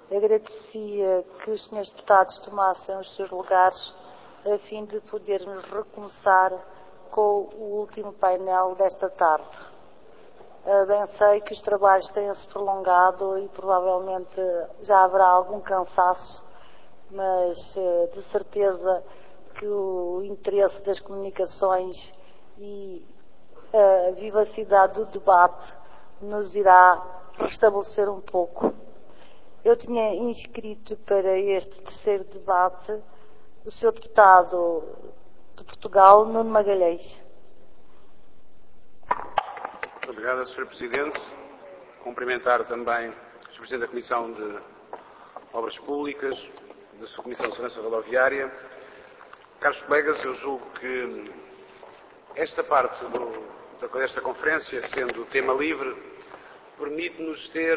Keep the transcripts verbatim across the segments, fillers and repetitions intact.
agradecia que os senhores deputados tomassem os seus lugares a fim de podermos recomeçar com o último painel desta tarde. Bem sei que os trabalhos têm-se prolongado e provavelmente já haverá algum cansaço, mas de certeza que o interesse das comunicações e a vivacidade do debate nos irá restabelecer um pouco. Eu tinha inscrito para este terceiro debate o senhor deputado de Portugal, Nuno Magalhães. Muito obrigado, senhor Presidente. Cumprimentar também o senhor Presidente da Comissão de Obras Públicas, da sua Comissão de Segurança Rodoviária. Caros colegas, eu julgo que esta parte do, desta conferência, sendo tema livre, permite-nos ter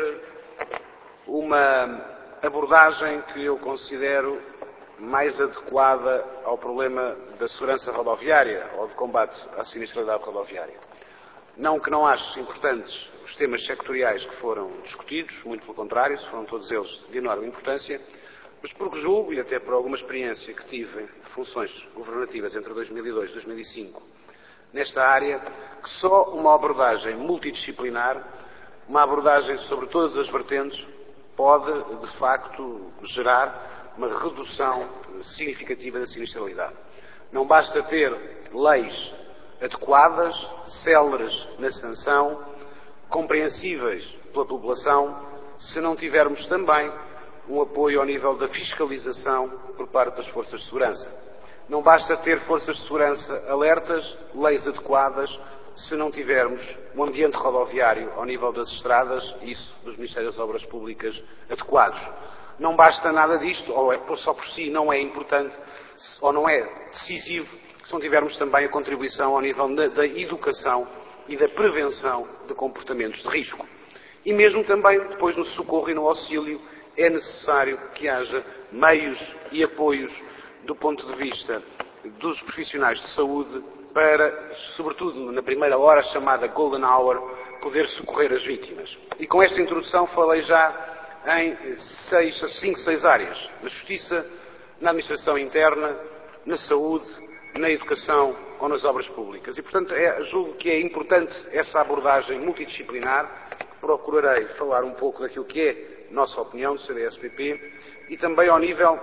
uma abordagem que eu considero mais adequada ao problema da segurança rodoviária ou de combate à sinistralidade rodoviária. Não que não ache importantes os temas sectoriais que foram discutidos, muito pelo contrário, foram todos eles de enorme importância, mas porque julgo, e até por alguma experiência que tive em funções governativas entre dois mil e dois e dois mil e cinco, nesta área, que só uma abordagem multidisciplinar, uma abordagem sobre todas as vertentes, pode, de facto, gerar uma redução significativa da sinistralidade. Não basta ter leis adequadas, céleres na sanção, compreensíveis pela população, se não tivermos também um apoio ao nível da fiscalização por parte das forças de segurança. Não basta ter forças de segurança alertas, leis adequadas, se não tivermos um ambiente rodoviário ao nível das estradas, isso dos Ministérios das Obras Públicas adequados. Não basta nada disto, ou é, só por si não é importante, ou não é decisivo, se não tivermos também a contribuição ao nível da, da educação e da prevenção de comportamentos de risco. E mesmo também, depois no socorro e no auxílio, é necessário que haja meios e apoios do ponto de vista dos profissionais de saúde para, sobretudo na primeira hora chamada Golden Hour, poder socorrer as vítimas. E com esta introdução falei já em seis, cinco, seis áreas: na justiça, na administração interna, na saúde, na educação ou nas obras públicas. E, portanto, é, julgo que é importante essa abordagem multidisciplinar. Procurarei falar um pouco daquilo que é a nossa opinião do C D S P P e também ao nível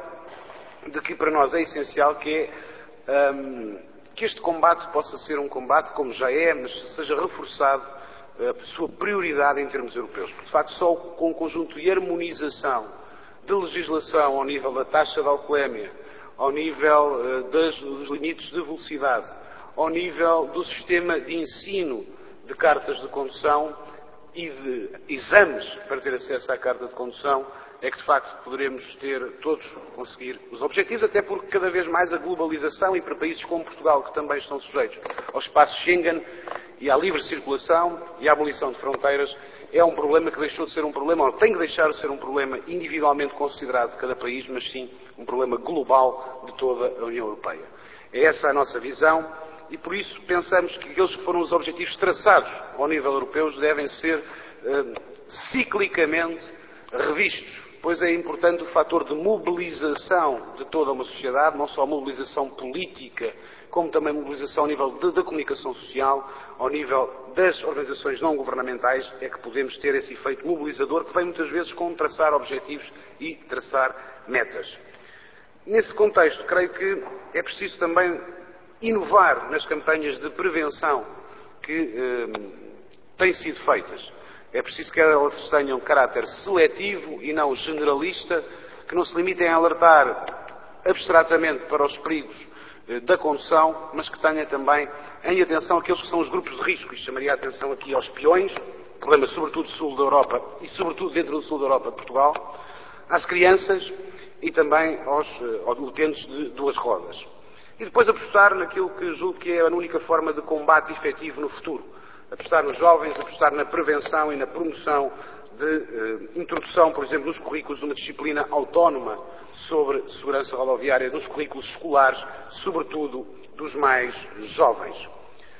de que para nós é essencial que é um, que este combate possa ser um combate, como já é, mas seja reforçado a sua prioridade em termos europeus. Porque, de facto, só com um conjunto de harmonização de legislação ao nível da taxa de alcoolemia, ao nível uh, das, dos limites de velocidade, ao nível do sistema de ensino de cartas de condução e de exames para ter acesso à carta de condução, é que de facto poderemos ter todos conseguir os objetivos, até porque cada vez mais a globalização e para países como Portugal, que também estão sujeitos ao espaço Schengen e à livre circulação e à abolição de fronteiras, é um problema que deixou de ser um problema, ou tem que deixar de ser um problema individualmente considerado de cada país, mas sim um problema global de toda a União Europeia. É essa a nossa visão. E por isso pensamos que aqueles que foram os objetivos traçados ao nível europeu devem ser eh, ciclicamente revistos, pois é importante o fator de mobilização de toda uma sociedade, não só mobilização política, como também mobilização ao nível de, da comunicação social, ao nível das organizações não governamentais, é que podemos ter esse efeito mobilizador que vem muitas vezes com traçar objetivos e traçar metas. Nesse contexto, creio que é preciso também inovar nas campanhas de prevenção que eh, têm sido feitas. É preciso que elas tenham caráter seletivo e não generalista, que não se limitem a alertar abstratamente para os perigos eh, da condução, mas que tenha também em atenção aqueles que são os grupos de risco. E chamaria a atenção aqui aos peões, problema sobretudo do sul da Europa e sobretudo dentro do sul da Europa, Portugal, às crianças e também aos, aos utentes de duas rodas. E depois apostar naquilo que julgo que é a única forma de combate efetivo no futuro. Apostar nos jovens, apostar na prevenção e na promoção de eh, introdução, por exemplo, nos currículos de uma disciplina autónoma sobre segurança rodoviária, nos currículos escolares, sobretudo dos mais jovens.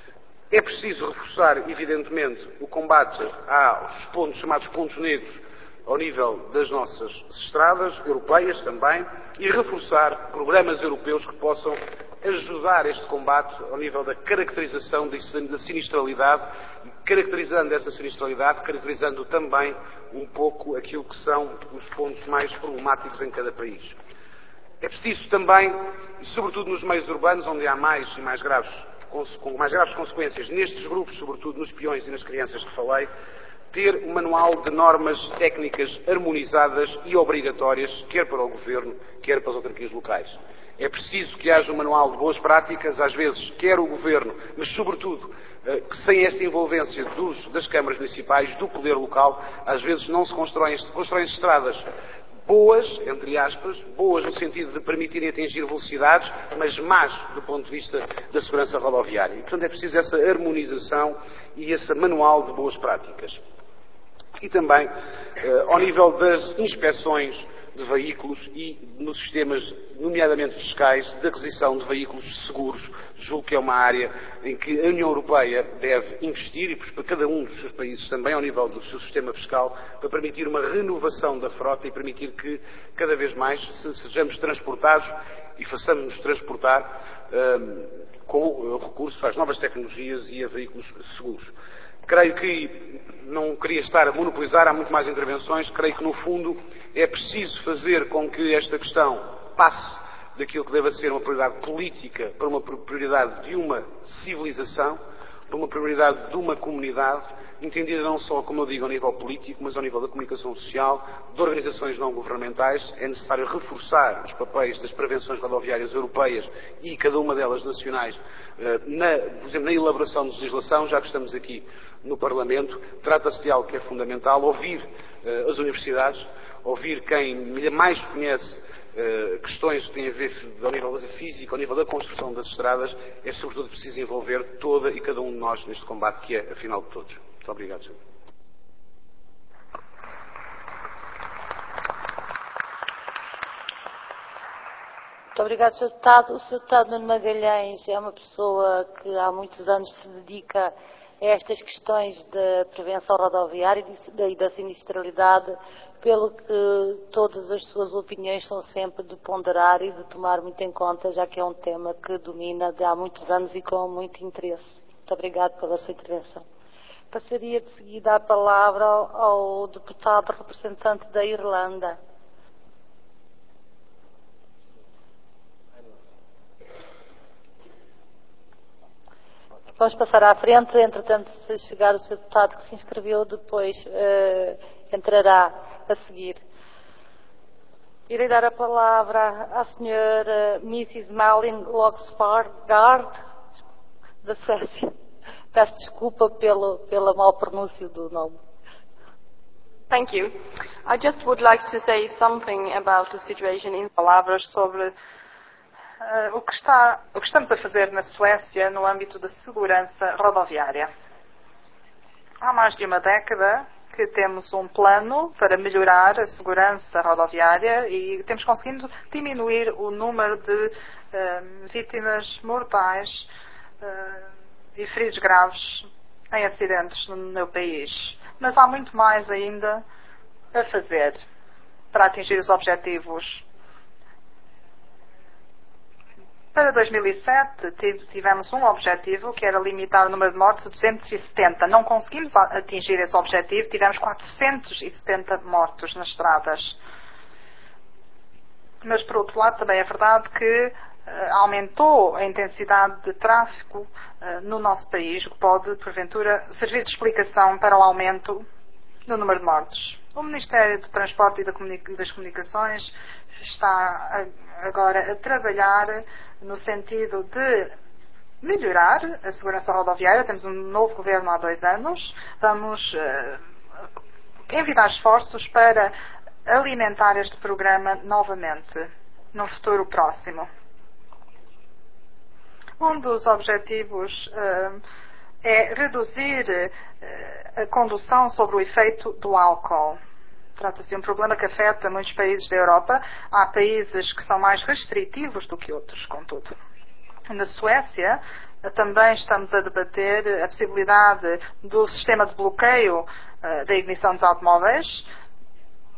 É preciso reforçar, evidentemente, o combate aos pontos, chamados pontos negros, ao nível das nossas estradas europeias também e reforçar programas europeus que possam ajudar este combate ao nível da caracterização da sinistralidade, caracterizando essa sinistralidade, caracterizando também um pouco aquilo que são os pontos mais problemáticos em cada país. É preciso também, e sobretudo nos meios urbanos, onde há mais e mais graves, com mais graves consequências, nestes grupos, sobretudo nos peões e nas crianças que falei, ter um manual de normas técnicas harmonizadas e obrigatórias, quer para o Governo, quer para as autarquias locais. É preciso que haja um manual de boas práticas, às vezes quer o Governo, mas sobretudo que sem esta envolvência dos, das câmaras municipais, do poder local, às vezes não se constroem, constroem estradas boas, entre aspas, boas no sentido de permitirem atingir velocidades, mas más do ponto de vista da segurança rodoviária. E, portanto, é preciso essa harmonização e esse manual de boas práticas. E também, eh, ao nível das inspeções de veículos e nos sistemas, nomeadamente fiscais, de aquisição de veículos seguros, julgo que é uma área em que a União Europeia deve investir, e para cada um dos seus países também ao nível do seu sistema fiscal, para permitir uma renovação da frota e permitir que cada vez mais sejamos transportados e façamos-nos transportar um, com recurso às novas tecnologias e a veículos seguros. Creio que não queria estar a monopolizar, há muito mais intervenções, creio que no fundo é preciso fazer com que esta questão passe daquilo que deve ser uma prioridade política para uma prioridade de uma civilização, para uma prioridade de uma comunidade, entendida não só, como eu digo, ao nível político, mas ao nível da comunicação social, de organizações não governamentais. É necessário reforçar os papéis das prevenções rodoviárias europeias e cada uma delas nacionais, na, por exemplo, na elaboração de legislação, já que estamos aqui no Parlamento. Trata-se de algo que é fundamental, ouvir uh, as universidades, ouvir quem mais conhece uh, questões que têm a ver ao nível da física, ao nível da construção das estradas. É sobretudo preciso envolver toda e cada um de nós neste combate que é, afinal, de todos. Muito obrigado, senhor. Muito obrigado, senhor Deputado. O senhor Deputado Nuno Magalhães é uma pessoa que há muitos anos se dedica a estas questões da prevenção rodoviária e da sinistralidade, pelo que todas as suas opiniões são sempre de ponderar e de tomar muito em conta, já que é um tema que domina de há muitos anos e com muito interesse. Muito obrigado pela sua intervenção. Passaria de seguida a palavra ao, ao deputado representante da Irlanda. Vamos passar à frente, entretanto, se chegar o senhor deputado que se inscreveu, depois uh, entrará a seguir. Irei dar a palavra à senhora missus Malin Logsgaard, da Suécia. Peço desculpa pelo, pela mau pronúncio do nome. Thank you. I just would like to say something about the situation in palavras sobre Uh, o, que está, o que estamos a fazer na Suécia no âmbito da segurança rodoviária. Há mais de uma década que temos um plano para melhorar a segurança rodoviária e temos conseguido diminuir o número de uh, vítimas mortais uh, e feridos graves em acidentes no meu país. Mas há muito mais ainda a fazer para atingir os objetivos. Para dois mil e sete tivemos um objetivo que era limitar o número de mortes a duzentos e setenta. Não conseguimos atingir esse objetivo, tivemos quatrocentos e setenta mortos nas estradas. Mas, por outro lado, também é verdade que uh, aumentou a intensidade de tráfego uh, no nosso país, o que pode, porventura, servir de explicação para o aumento no número de mortes. O Ministério do Transporte e das Comunicações está agora a trabalhar no sentido de melhorar a segurança rodoviária. Temos um novo governo há dois anos. Vamos uh, envidar esforços para alimentar este programa novamente no futuro próximo. Um dos objetivos uh, é reduzir uh, a condução sob o efeito do álcool. Trata-se de um problema que afeta muitos países da Europa. Há países que são mais restritivos do que outros, contudo. Na Suécia, também estamos a debater a possibilidade do sistema de bloqueio uh, da ignição dos automóveis.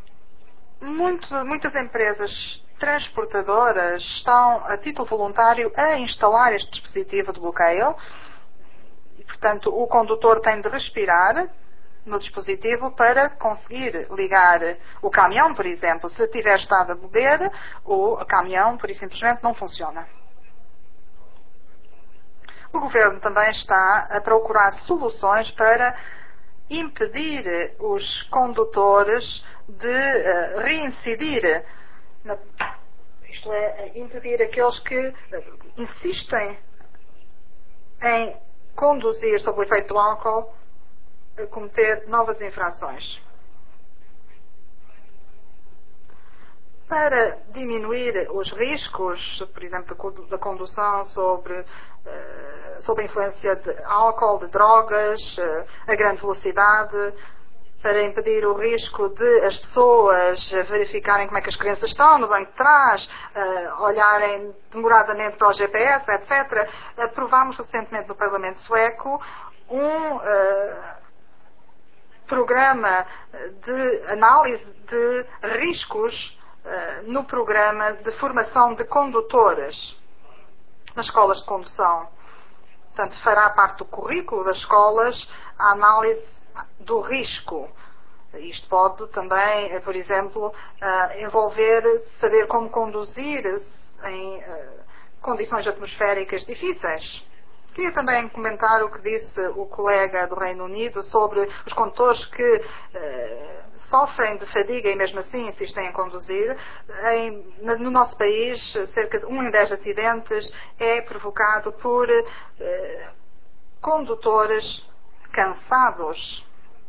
muito, muitas empresas transportadoras estão, a título voluntário, a instalar este dispositivo de bloqueio. E, portanto, o condutor tem de respirar no dispositivo para conseguir ligar o caminhão, por exemplo. Se tiver estado a beber, o caminhão, por simplesmente, não funciona. O Governo também está a procurar soluções para impedir os condutores de uh, reincidir, na, isto é, impedir aqueles que uh, insistem em conduzir sob o efeito do álcool a cometer novas infrações. Para diminuir os riscos, por exemplo, da condução sobre, uh, sob a influência de álcool, de drogas, uh, a grande velocidade, para impedir o risco de as pessoas verificarem como é que as crianças estão no banco de trás, uh, olharem demoradamente para o G P S, etcétera. Aprovámos recentemente no Parlamento Sueco um uh, programa de análise de riscos uh, no programa de formação de condutores nas escolas de condução. Portanto, fará parte do currículo das escolas a análise do risco. Isto pode também, por exemplo, envolver saber como conduzir em condições atmosféricas difíceis. Queria também comentar o que disse o colega do Reino Unido sobre os condutores que eh, sofrem de fadiga e mesmo assim insistem em conduzir. Em, no nosso país, cerca de um em dez acidentes é provocado por eh, condutores cansados.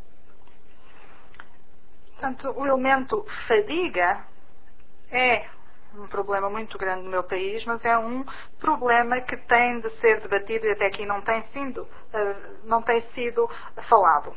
Portanto, o elemento fadiga é um problema muito grande no meu país, mas é um problema que tem de ser debatido e até aqui não tem sido, não tem sido falado.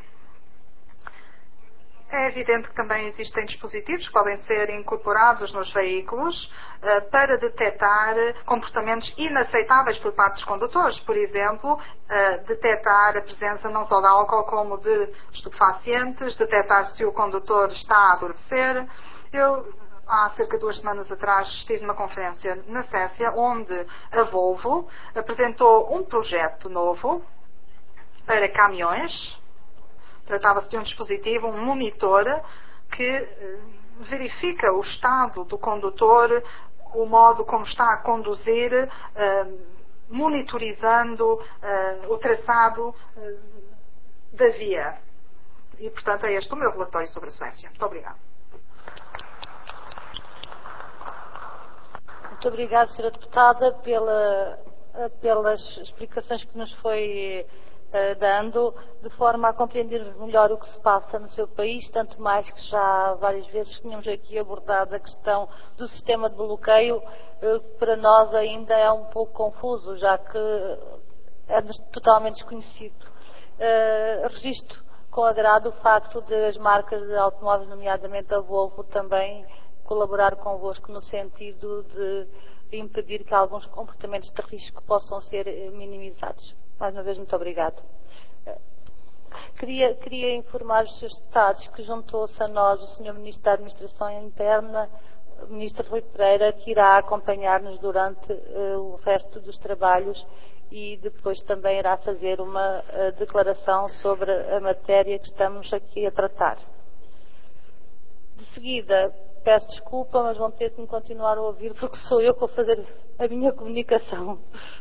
É evidente que também existem dispositivos que podem ser incorporados nos veículos para detectar comportamentos inaceitáveis por parte dos condutores. Por exemplo, detectar a presença não só de álcool como de estupefacientes, detectar se o condutor está a adormecer. Eu há cerca de duas semanas atrás estive numa conferência na Suécia onde a Volvo apresentou um projeto novo para caminhões. Tratava-se de um dispositivo, um monitor, que verifica o estado do condutor, o modo como está a conduzir, monitorizando o traçado da via. E, portanto, é este o meu relatório sobre a Suécia. Muito obrigada. Muito obrigada, senhora Deputada, pela, pelas explicações que nos foi uh, dando, de forma a compreender melhor o que se passa no seu país, tanto mais que já várias vezes tínhamos aqui abordado a questão do sistema de bloqueio, uh, que para nós ainda é um pouco confuso, já que é-nos totalmente desconhecido. Uh, registro com agrado o facto de as marcas de automóveis, nomeadamente a Volvo, também colaborar convosco no sentido de impedir que alguns comportamentos de risco possam ser minimizados. Mais uma vez, muito obrigado. Queria, queria informar os senhores deputados que juntou-se a nós o senhor Ministro da Administração Interna, o Ministro Rui Pereira, que irá acompanhar-nos durante uh, o resto dos trabalhos e depois também irá fazer uma uh, declaração sobre a matéria que estamos aqui a tratar. De seguida, peço desculpa, mas vão ter que me continuar a ouvir porque sou eu que vou fazer a minha comunicação.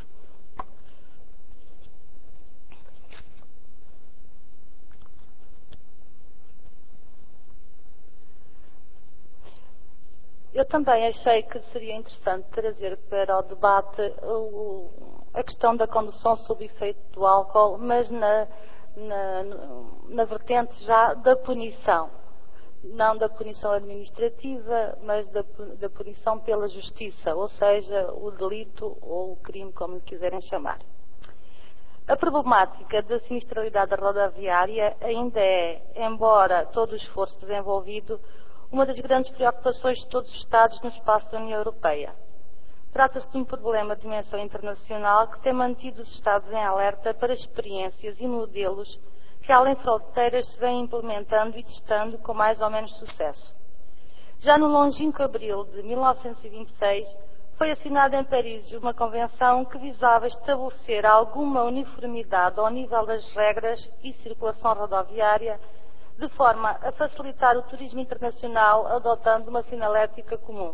Eu também achei que seria interessante trazer para o debate o, a questão da condução sob efeito do álcool, mas na, na, na vertente já da punição. Não da punição administrativa, mas da, da punição pela justiça, ou seja, o delito ou o crime, como quiserem chamar. A problemática da sinistralidade rodoviária ainda é, embora todo o esforço desenvolvido, uma das grandes preocupações de todos os Estados no espaço da União Europeia. Trata-se de um problema de dimensão internacional que tem mantido os Estados em alerta para experiências e modelos que, além fronteiras, se vêm implementando e testando com mais ou menos sucesso. Já no longínquo abril de mil novecentos e vinte e seis, foi assinada em Paris uma convenção que visava estabelecer alguma uniformidade ao nível das regras e circulação rodoviária, de forma a facilitar o turismo internacional adotando uma sinalética comum.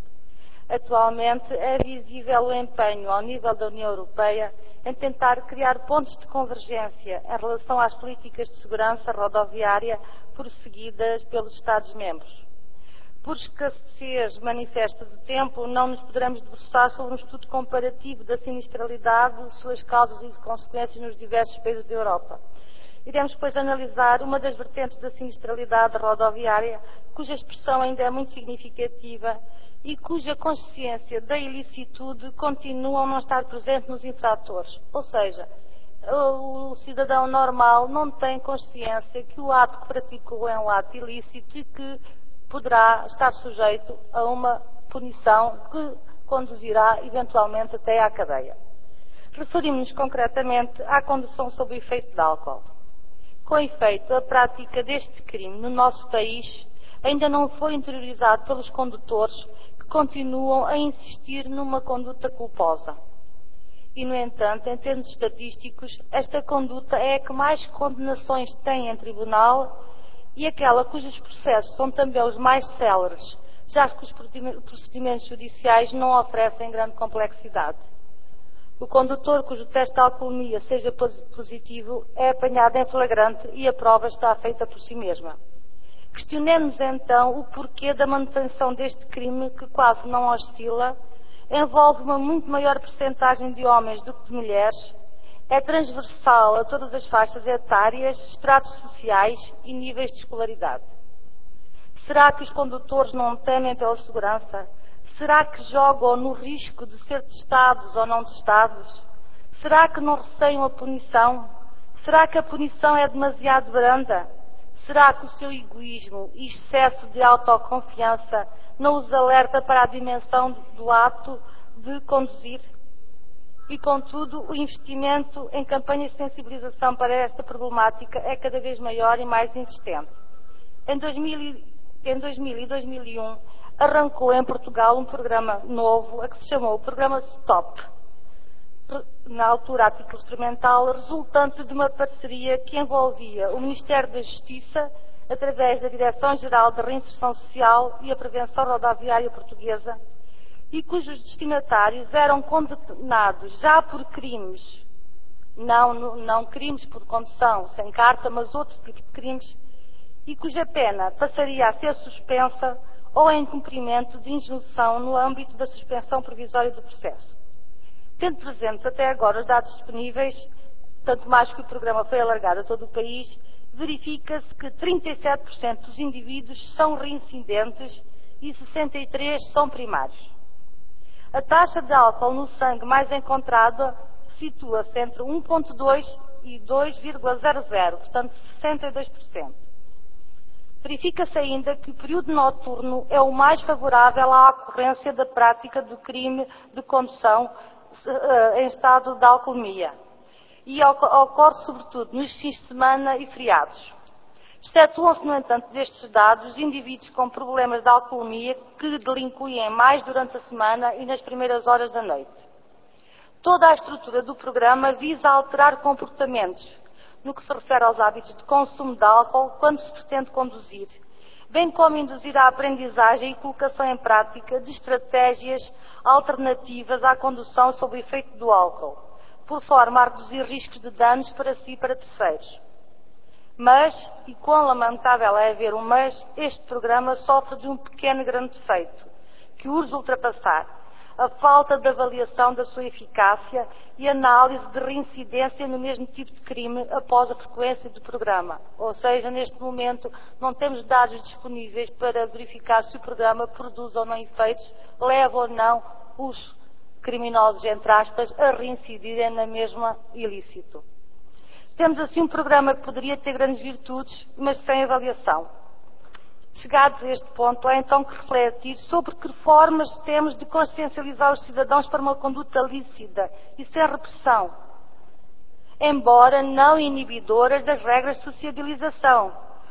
Atualmente é visível o empenho ao nível da União Europeia em tentar criar pontos de convergência em relação às políticas de segurança rodoviária prosseguidas pelos Estados-membros. Por escassez manifesta de tempo, não nos poderemos debruçar sobre um estudo comparativo da sinistralidade, suas causas e consequências nos diversos países da Europa. Iremos, pois, analisar uma das vertentes da sinistralidade rodoviária, cuja expressão ainda é muito significativa e cuja consciência da ilicitude continua a não estar presente nos infratores. Ou seja, o cidadão normal não tem consciência que o ato que praticou é um ato ilícito e que poderá estar sujeito a uma punição que conduzirá eventualmente até à cadeia. Referimos-nos concretamente à condução sob o efeito de álcool. Com efeito, a prática deste crime no nosso país ainda não foi interiorizada pelos condutores que continuam a insistir numa conduta culposa. E, no entanto, em termos estatísticos, esta conduta é a que mais condenações tem em tribunal e aquela cujos processos são também os mais céleres, já que os procedimentos judiciais não oferecem grande complexidade. O condutor cujo teste de alcoolemia seja positivo é apanhado em flagrante e a prova está feita por si mesma. Questionemos então o porquê da manutenção deste crime que quase não oscila, envolve uma muito maior percentagem de homens do que de mulheres, é transversal a todas as faixas etárias, estratos sociais e níveis de escolaridade. Será que os condutores não temem pela segurança? Será que jogam no risco de ser testados ou não testados? Será que não receiam a punição? Será que a punição é demasiado branda? Será que o seu egoísmo e excesso de autoconfiança não os alerta para a dimensão do ato de conduzir? E, contudo, o investimento em campanhas de sensibilização para esta problemática é cada vez maior e mais insistente. Em dois mil e dois mil e um, arrancou em Portugal um programa novo, a que se chamou o Programa Stop, na altura a título experimental, resultante de uma parceria que envolvia o Ministério da Justiça, através da Direção-Geral da Reinserção Social e a Prevenção Rodoviária Portuguesa, e cujos destinatários eram condenados já por crimes, não, não crimes por condução sem carta, mas outro tipo de crimes, e cuja pena passaria a ser suspensa ou em cumprimento de injunção no âmbito da suspensão provisória do processo. Tendo presentes até agora os dados disponíveis, tanto mais que o programa foi alargado a todo o país, verifica-se que trinta e sete por cento dos indivíduos são reincidentes e sessenta e três por cento são primários. A taxa de álcool no sangue mais encontrada situa-se entre um vírgula dois e dois vírgula zero zero, portanto sessenta e dois por cento. Verifica-se ainda que o período noturno é o mais favorável à ocorrência da prática do crime de condução em estado de alcoolemia e ocorre sobretudo nos fins de semana e feriados. Excetuam-se, no entanto, destes dados indivíduos com problemas de alcoolemia que delinquem mais durante a semana e nas primeiras horas da noite. Toda a estrutura do programa visa alterar comportamentos no que se refere aos hábitos de consumo de álcool quando se pretende conduzir, bem como induzir a aprendizagem e colocação em prática de estratégias alternativas à condução sob o efeito do álcool, por forma a reduzir riscos de danos para si e para terceiros. Mas, e quão lamentável é haver um mas, este programa sofre de um pequeno e grande defeito, que urge ultrapassar: a falta de avaliação da sua eficácia e análise de reincidência no mesmo tipo de crime após a frequência do programa. Ou seja, neste momento não temos dados disponíveis para verificar se o programa produz ou não efeitos, leva ou não os criminosos, entre aspas, a reincidirem na mesma ilícito. Temos assim um programa que poderia ter grandes virtudes, mas sem avaliação. Chegados a este ponto, há então que refletir sobre que formas temos de consciencializar os cidadãos para uma conduta lícita e sem repressão, embora não inibidoras das regras de sociabilização,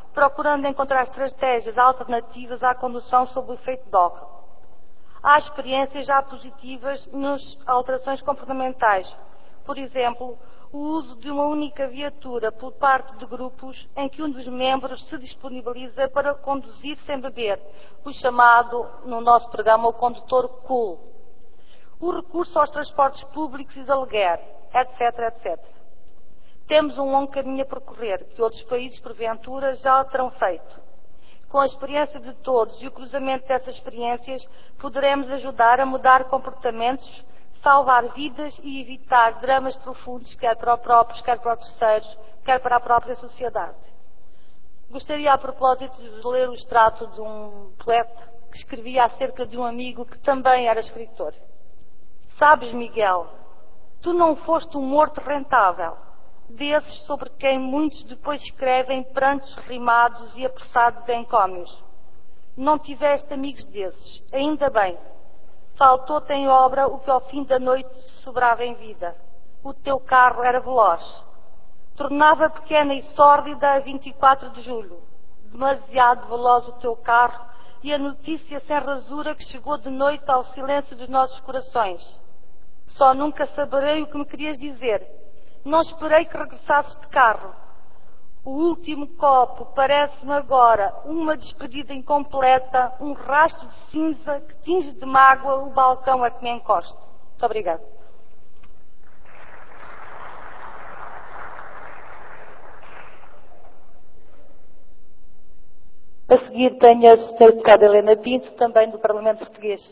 procurando encontrar estratégias alternativas à condução sob o efeito de álcool. Há experiências já positivas nas alterações comportamentais. Por exemplo, o uso de uma única viatura por parte de grupos em que um dos membros se disponibiliza para conduzir sem beber, o chamado, no nosso programa, o condutor cool. O recurso aos transportes públicos e de aluguer, etc, etcétera. Temos um longo caminho a percorrer, que outros países, porventura, já terão feito. Com a experiência de todos e o cruzamento dessas experiências, poderemos ajudar a mudar comportamentos, salvar vidas e evitar dramas profundos, quer para os próprios, quer para os terceiros, quer para a própria sociedade. Gostaria, a propósito, de ler o extrato de um poeta que escrevia acerca de um amigo que também era escritor. Sabes, Miguel, tu não foste um morto rentável, desses sobre quem muitos depois escrevem prantos rimados e apressados em encómios. Não tiveste amigos desses, ainda bem. Faltou-te em obra o que ao fim da noite sobrava em vida. O teu carro era veloz. Tornava pequena e sórdida a vinte e quatro de julho. Demasiado veloz o teu carro e a notícia sem rasura que chegou de noite ao silêncio dos nossos corações. Só nunca saberei o que me querias dizer. Não esperei que regressasses de carro. O último copo parece-me agora uma despedida incompleta, um rastro de cinza que tinge de mágoa o balcão a que me encosto. Muito obrigada. A seguir tenho a senhora Deputada Helena Pinto, também do Parlamento Português.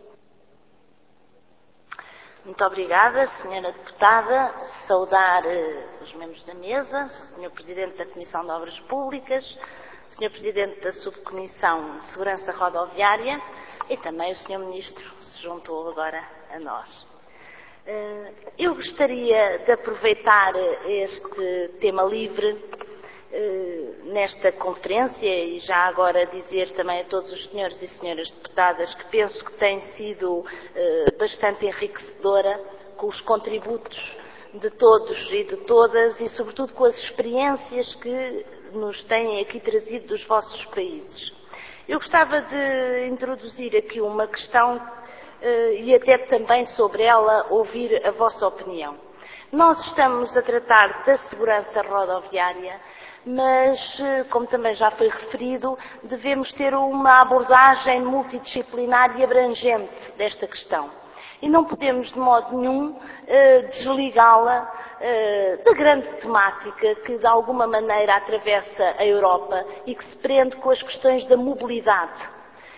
Muito obrigada, senhora Deputada. Saudar uh, os membros da mesa, senhor Presidente da Comissão de Obras Públicas, senhor Presidente da Subcomissão de Segurança Rodoviária e também o senhor Ministro que se juntou agora a nós. Uh, eu gostaria de aproveitar este tema livre nesta conferência e já agora dizer também a todos os senhores e senhoras deputadas que penso que tem sido bastante enriquecedora com os contributos de todos e de todas e sobretudo com as experiências que nos têm aqui trazido dos vossos países. Eu gostava de introduzir aqui uma questão e até também sobre ela ouvir a vossa opinião. Nós estamos a tratar da segurança rodoviária, mas, como também já foi referido, devemos ter uma abordagem multidisciplinar e abrangente desta questão. E não podemos, de modo nenhum, desligá-la da grande temática que, de alguma maneira, atravessa a Europa e que se prende com as questões da mobilidade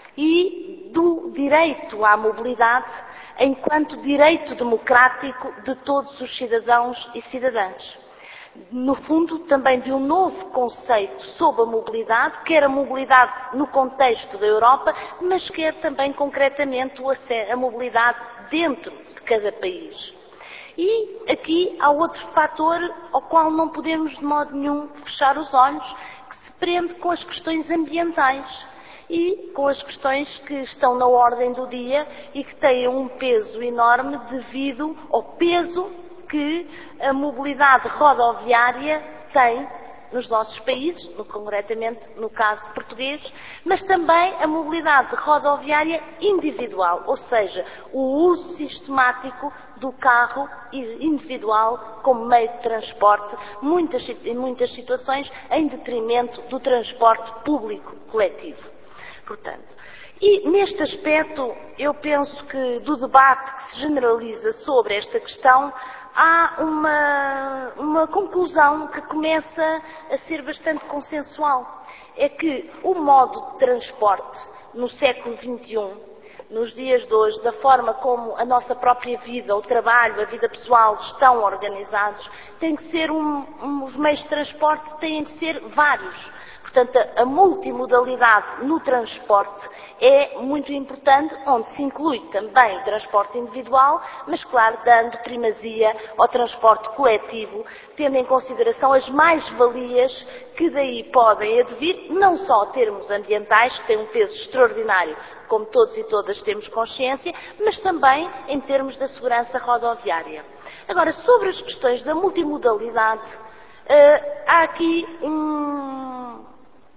e do direito à mobilidade enquanto direito democrático de todos os cidadãos e cidadãs. No fundo, também de um novo conceito sobre a mobilidade, quer a mobilidade no contexto da Europa, mas quer também concretamente a mobilidade dentro de cada país. E aqui há outro fator ao qual não podemos de modo nenhum fechar os olhos, que se prende com as questões ambientais e com as questões que estão na ordem do dia e que têm um peso enorme devido ao peso que a mobilidade rodoviária tem nos nossos países, no, concretamente no caso português, mas também a mobilidade rodoviária individual, ou seja, o uso sistemático do carro individual como meio de transporte, muitas, em muitas situações em detrimento do transporte público coletivo. Portanto, e neste aspecto, eu penso que do debate que se generaliza sobre esta questão, há uma, uma conclusão que começa a ser bastante consensual. É que o modo de transporte no século vinte e um, nos dias de hoje, da forma como a nossa própria vida, o trabalho, a vida pessoal estão organizados, tem que ser um, um, os meios de transporte têm que ser vários. Portanto, a multimodalidade no transporte é muito importante, onde se inclui também o transporte individual, mas, claro, dando primazia ao transporte coletivo, tendo em consideração as mais-valias que daí podem advir, não só termos ambientais, que têm um peso extraordinário, como todos e todas temos consciência, mas também em termos da segurança rodoviária. Agora, sobre as questões da multimodalidade, há aqui um...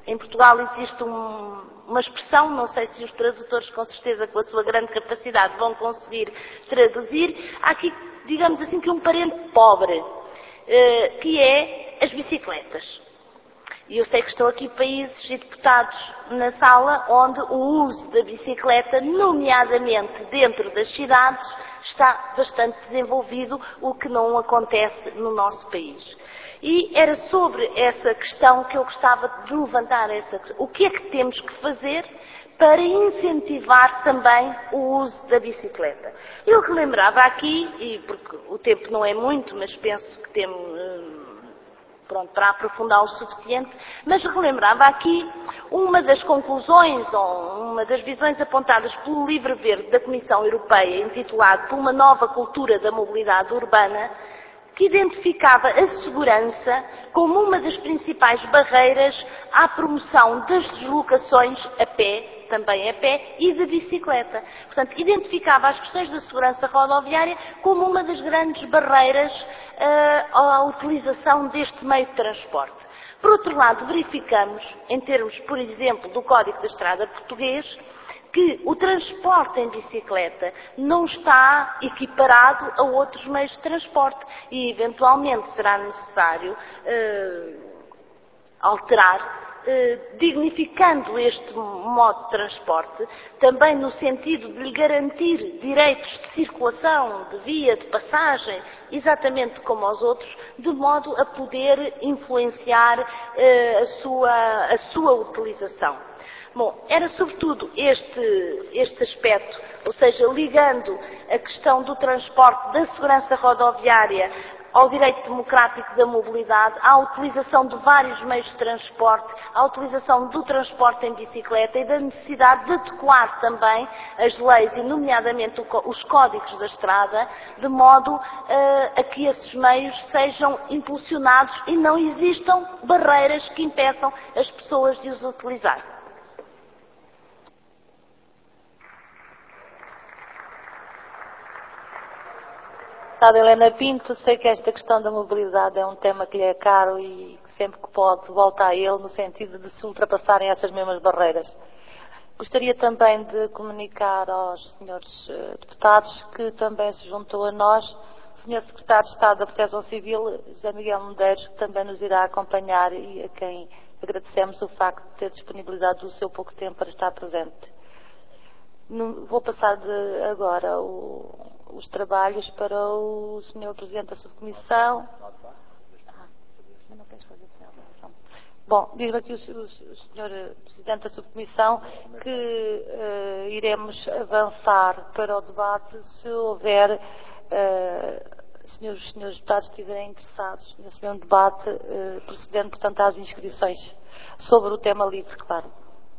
Em Portugal existe um, uma expressão, não sei se os tradutores, com certeza, com a sua grande capacidade, vão conseguir traduzir. Há aqui, digamos assim, que um parente pobre, eh, que é as bicicletas. E eu sei que estão aqui países e deputados na sala onde o uso da bicicleta, nomeadamente dentro das cidades, está bastante desenvolvido, o que não acontece no nosso país. E era sobre essa questão que eu gostava de levantar essa questão. O que é que temos que fazer para incentivar também o uso da bicicleta? Eu relembrava aqui, e porque o tempo não é muito, mas penso que temos pronto, para aprofundar o suficiente, mas relembrava aqui uma das conclusões ou uma das visões apontadas pelo Livro Verde da Comissão Europeia, intitulado Por uma nova cultura da mobilidade urbana, que identificava a segurança como uma das principais barreiras à promoção das deslocações a pé, também a pé, e de bicicleta. Portanto, identificava as questões da segurança rodoviária como uma das grandes barreiras uh, à utilização deste meio de transporte. Por outro lado, verificamos, em termos, por exemplo, do Código da Estrada português, que o transporte em bicicleta não está equiparado a outros meios de transporte e, eventualmente, será necessário uh, alterar, uh, dignificando este modo de transporte, também no sentido de lhe garantir direitos de circulação, de via, de passagem, exatamente como aos outros, de modo a poder influenciar uh, a sua, a sua utilização. Bom, era sobretudo este, este aspecto, ou seja, ligando a questão do transporte, da segurança rodoviária ao direito democrático da mobilidade, à utilização de vários meios de transporte, à utilização do transporte em bicicleta e da necessidade de adequar também as leis, e nomeadamente os códigos da estrada, de modo uh, a que esses meios sejam impulsionados e não existam barreiras que impeçam as pessoas de os utilizar. Deputada Helena Pinto, sei que esta questão da mobilidade é um tema que lhe é caro e que sempre que pode volta a ele no sentido de se ultrapassarem essas mesmas barreiras. Gostaria também de comunicar aos senhores deputados que também se juntou a nós o senhor Secretário de Estado da Proteção Civil, José Miguel Medeiros, que também nos irá acompanhar e a quem agradecemos o facto de ter disponibilizado o seu pouco tempo para estar presente. Vou passar de agora o, os trabalhos para o senhor Presidente da Subcomissão. Bom, diz-me aqui o, o, o senhor Presidente da Subcomissão que uh, iremos avançar para o debate se houver, uh, se os senhores deputados estiverem interessados nesse mesmo debate, uh, procedendo, portanto, às inscrições sobre o tema livre, claro.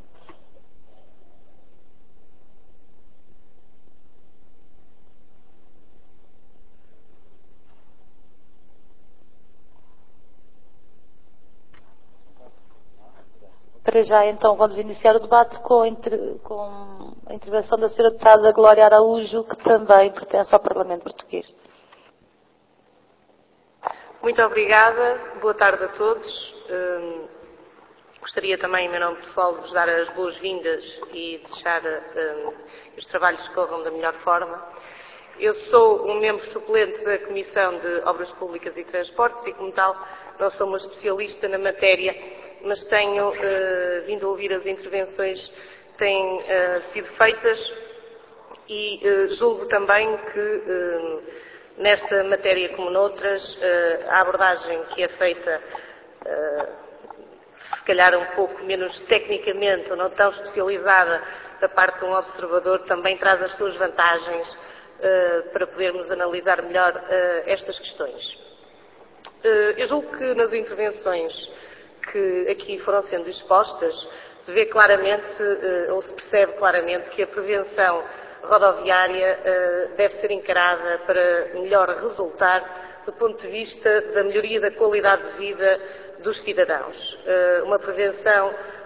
Para já, então, vamos iniciar o debate com a, inter... com a intervenção da senhora deputada Glória Araújo, que também pertence ao Parlamento Português. Muito obrigada. Boa tarde a todos. Hum, gostaria também, em meu nome pessoal, de vos dar as boas-vindas e desejar hum, que os trabalhos corram da melhor forma. Eu sou um membro suplente da Comissão de Obras Públicas e Transportes e, como tal, não sou uma especialista na matéria, mas tenho uh, vindo a ouvir as intervenções que têm uh, sido feitas e uh, julgo também que uh, nesta matéria como noutras uh, a abordagem que é feita uh, se calhar um pouco menos tecnicamente ou não tão especializada da parte de um observador também traz as suas vantagens uh, para podermos analisar melhor uh, estas questões. Uh, eu julgo que nas intervenções que aqui foram sendo expostas, se vê claramente, ou se percebe claramente, que a prevenção rodoviária deve ser encarada para melhor resultar do ponto de vista da melhoria da qualidade de vida dos cidadãos. Uma prevenção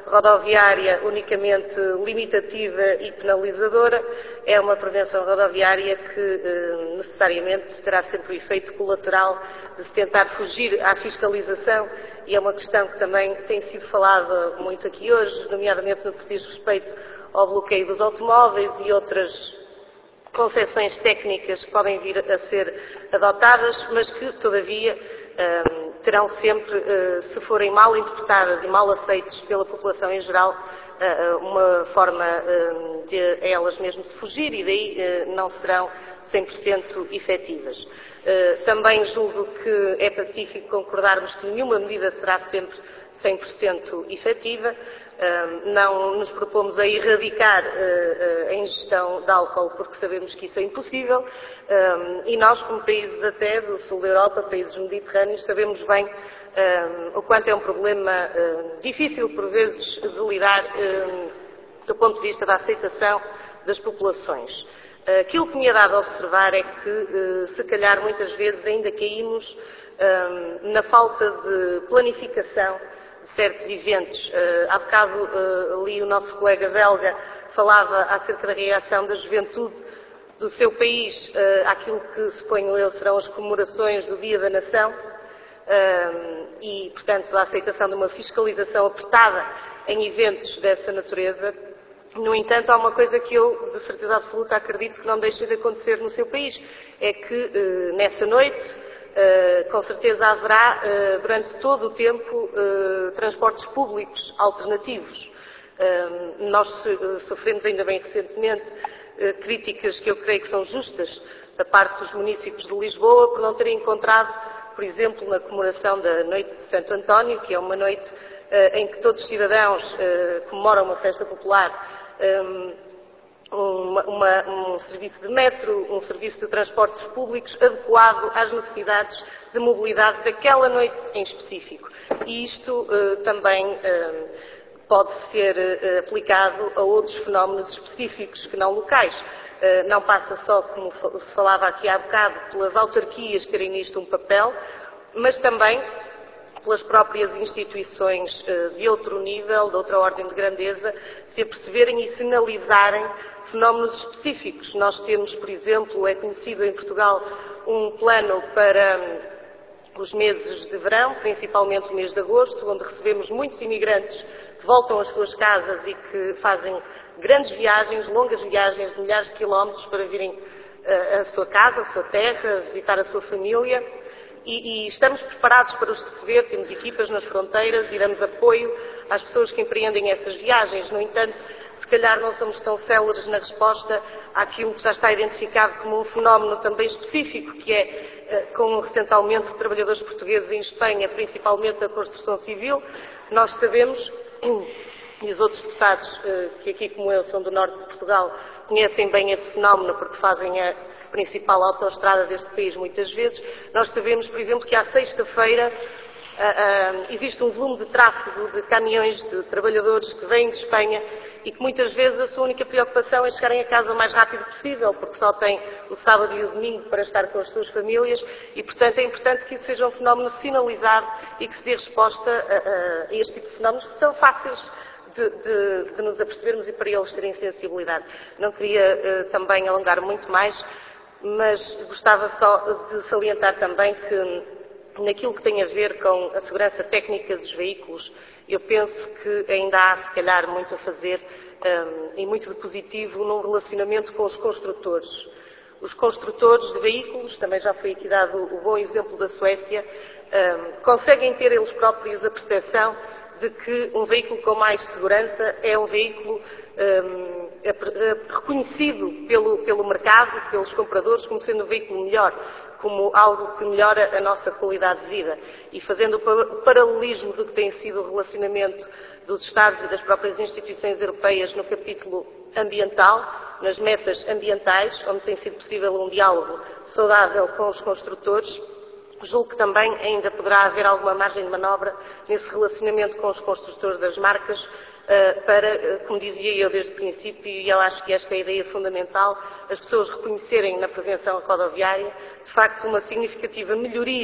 rodoviária unicamente limitativa e penalizadora, é uma prevenção rodoviária que eh, necessariamente terá sempre o efeito colateral de se tentar fugir à fiscalização, e é uma questão que também tem sido falada muito aqui hoje, nomeadamente no que diz respeito ao bloqueio dos automóveis e outras concessões técnicas que podem vir a ser adotadas, mas que, todavia, Um, terão sempre, uh, se forem mal interpretadas e mal aceites pela população em geral, uh, uma forma uh, de a elas mesmas se fugir, e daí uh, não serão cem por cento efetivas. Uh, também julgo que é pacífico concordarmos que nenhuma medida será sempre cem por cento efetiva. Uh, não nos propomos a erradicar uh, uh, a ingestão de álcool, porque sabemos que isso é impossível. Um, e nós, como países até do sul da Europa, países mediterrâneos, sabemos bem um, o quanto é um problema um, difícil, por vezes, de lidar um, do ponto de vista da aceitação das populações. Uh, aquilo que me é dado a observar é que, uh, se calhar, muitas vezes ainda caímos um, na falta de planificação de certos eventos. Uh, há bocado uh, ali o nosso colega belga falava acerca da reação da juventude do seu país uh, àquilo que, suponho eu, serão as comemorações do Dia da Nação uh, e, portanto, a aceitação de uma fiscalização apertada em eventos dessa natureza. No entanto, há uma coisa que eu, de certeza absoluta, acredito que não deixa de acontecer no seu país, é que, uh, nessa noite, uh, com certeza haverá, uh, durante todo o tempo, uh, transportes públicos alternativos. Uh, nós uh, sofremos ainda bem recentemente críticas que eu creio que são justas da parte dos municípios de Lisboa por não terem encontrado, por exemplo, na comemoração da Noite de Santo António, que é uma noite uh, em que todos os cidadãos uh, comemoram uma festa popular, um, uma, uma, um serviço de metro, um serviço de transportes públicos adequado às necessidades de mobilidade daquela noite em específico. E isto uh, também uh, pode ser uh, aplicado a outros fenómenos específicos que não locais. Uh, não passa só, como se falava aqui há bocado, pelas autarquias terem nisto um papel, mas também pelas próprias instituições uh, de outro nível, de outra ordem de grandeza, se aperceberem e sinalizarem fenómenos específicos. Nós temos, por exemplo, é conhecido em Portugal um plano para um, os meses de verão, principalmente o mês de agosto, onde recebemos muitos imigrantes que voltam às suas casas e que fazem grandes viagens, longas viagens de milhares de quilómetros para virem uh, à sua casa, à sua terra, visitar a sua família. E, e estamos preparados para os receber, temos equipas nas fronteiras e damos apoio às pessoas que empreendem essas viagens. No entanto, se calhar não somos tão céleres na resposta àquilo que já está identificado como um fenómeno também específico, que é com o recente aumento de trabalhadores portugueses em Espanha, principalmente da construção civil. Nós sabemos, e os outros deputados que aqui como eu são do norte de Portugal conhecem bem esse fenómeno porque fazem a principal autoestrada deste país muitas vezes, nós sabemos, por exemplo, que à sexta-feira Uh, uh, existe um volume de tráfego de caminhões de trabalhadores que vêm de Espanha e que muitas vezes a sua única preocupação é chegarem a casa o mais rápido possível, porque só têm o sábado e o domingo para estar com as suas famílias e, portanto, é importante que isso seja um fenómeno sinalizado e que se dê resposta a, a, a este tipo de fenómenos que são fáceis de, de, de nos apercebermos e para eles terem sensibilidade. Não queria uh, também alongar muito mais, mas gostava só de salientar também que naquilo que tem a ver com a segurança técnica dos veículos, eu penso que ainda há, se calhar, muito a fazer um, e muito de positivo num relacionamento com os construtores. Os construtores de veículos, também já foi aqui dado o bom exemplo da Suécia, um, conseguem ter eles próprios a percepção de que um veículo com mais segurança é um veículo um, reconhecido pelo, pelo mercado, pelos compradores, como sendo um veículo melhor, como algo que melhora a nossa qualidade de vida. E fazendo o paralelismo do que tem sido o relacionamento dos Estados e das próprias instituições europeias no capítulo ambiental, nas metas ambientais, onde tem sido possível um diálogo saudável com os construtores, julgo que também ainda poderá haver alguma margem de manobra nesse relacionamento com os construtores das marcas, para, como dizia eu desde o princípio, e eu acho que esta é a ideia fundamental, as pessoas reconhecerem na prevenção rodoviária, de facto, uma significativa melhoria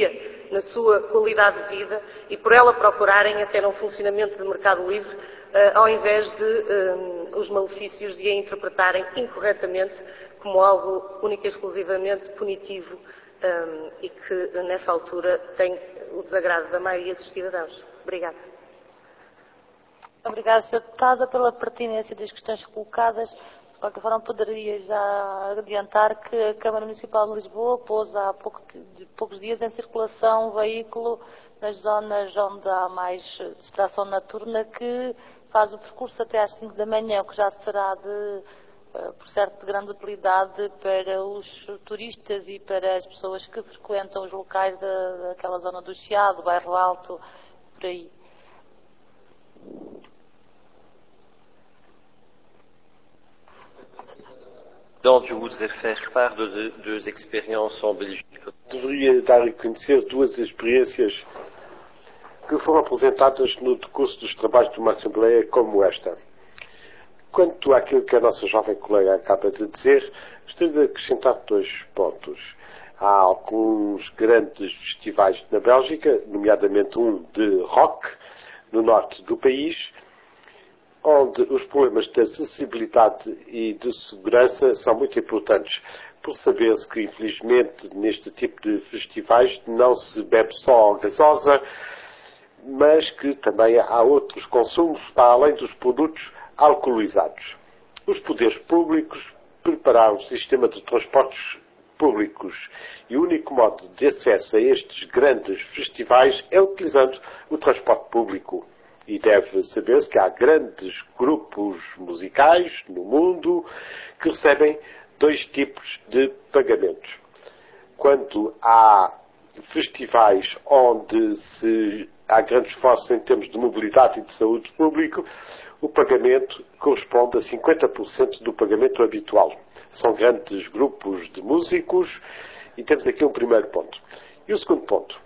na sua qualidade de vida e por ela procurarem até num funcionamento de mercado livre, uh, ao invés de um, os malefícios de a interpretarem incorretamente como algo única e exclusivamente punitivo um, e que, nessa altura, tem o desagrado da maioria dos cidadãos. Obrigada. Obrigada, senhora Deputada, pela pertinência das questões colocadas. De qualquer forma, poderia já adiantar que a Câmara Municipal de Lisboa pôs há pouco, de, poucos dias em circulação um veículo nas zonas onde há mais distração noturna que faz o percurso até às cinco da manhã, o que já será de, por certo, de grande utilidade para os turistas e para as pessoas que frequentam os locais da, daquela zona do Chiado, do Bairro Alto, por aí. Je voudrais faire part de deux expériences en Belgique. Deveria dar a conhecer duas experiências que foram apresentadas no decurso dos trabalhos de uma Assembleia como esta. Quanto àquilo que a nossa jovem colega acaba de dizer, gostaria de acrescentar dois pontos. Há alguns grandes festivais na Bélgica, nomeadamente um de rock, no norte do país, onde os problemas de acessibilidade e de segurança são muito importantes, por saber-se que, infelizmente, neste tipo de festivais não se bebe só gasosa, mas que também há outros consumos para além dos produtos alcoolizados. Os poderes públicos prepararam um sistema de transportes públicos e o único modo de acesso a estes grandes festivais é utilizando o transporte público. E deve saber-se que há grandes grupos musicais no mundo que recebem dois tipos de pagamentos. Quando há festivais onde se há grande esforço em termos de mobilidade e de saúde pública, o pagamento corresponde a cinquenta por cento do pagamento habitual. São grandes grupos de músicos e temos aqui um primeiro ponto. E o segundo ponto.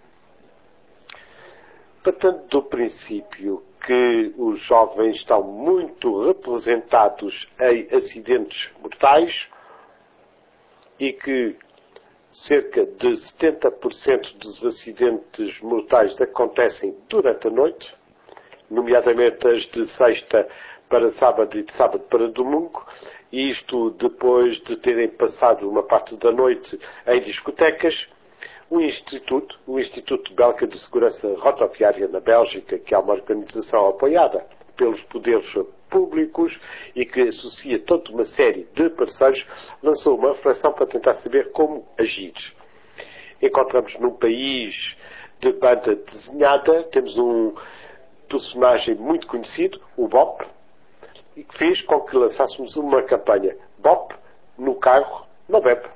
Partindo do princípio que os jovens estão muito representados em acidentes mortais e que cerca de setenta por cento dos acidentes mortais acontecem durante a noite, nomeadamente as de sexta para sábado e de sábado para domingo, e isto depois de terem passado uma parte da noite em discotecas. O Instituto, o Instituto Belga de Segurança Rodoviária na Bélgica, que é uma organização apoiada pelos poderes públicos e que associa toda uma série de parceiros, lançou uma reflexão para tentar saber como agir. Encontramos num país de banda desenhada, temos um personagem muito conhecido, o Bop, e que fez com que lançássemos uma campanha. Bop, no carro, não bebe.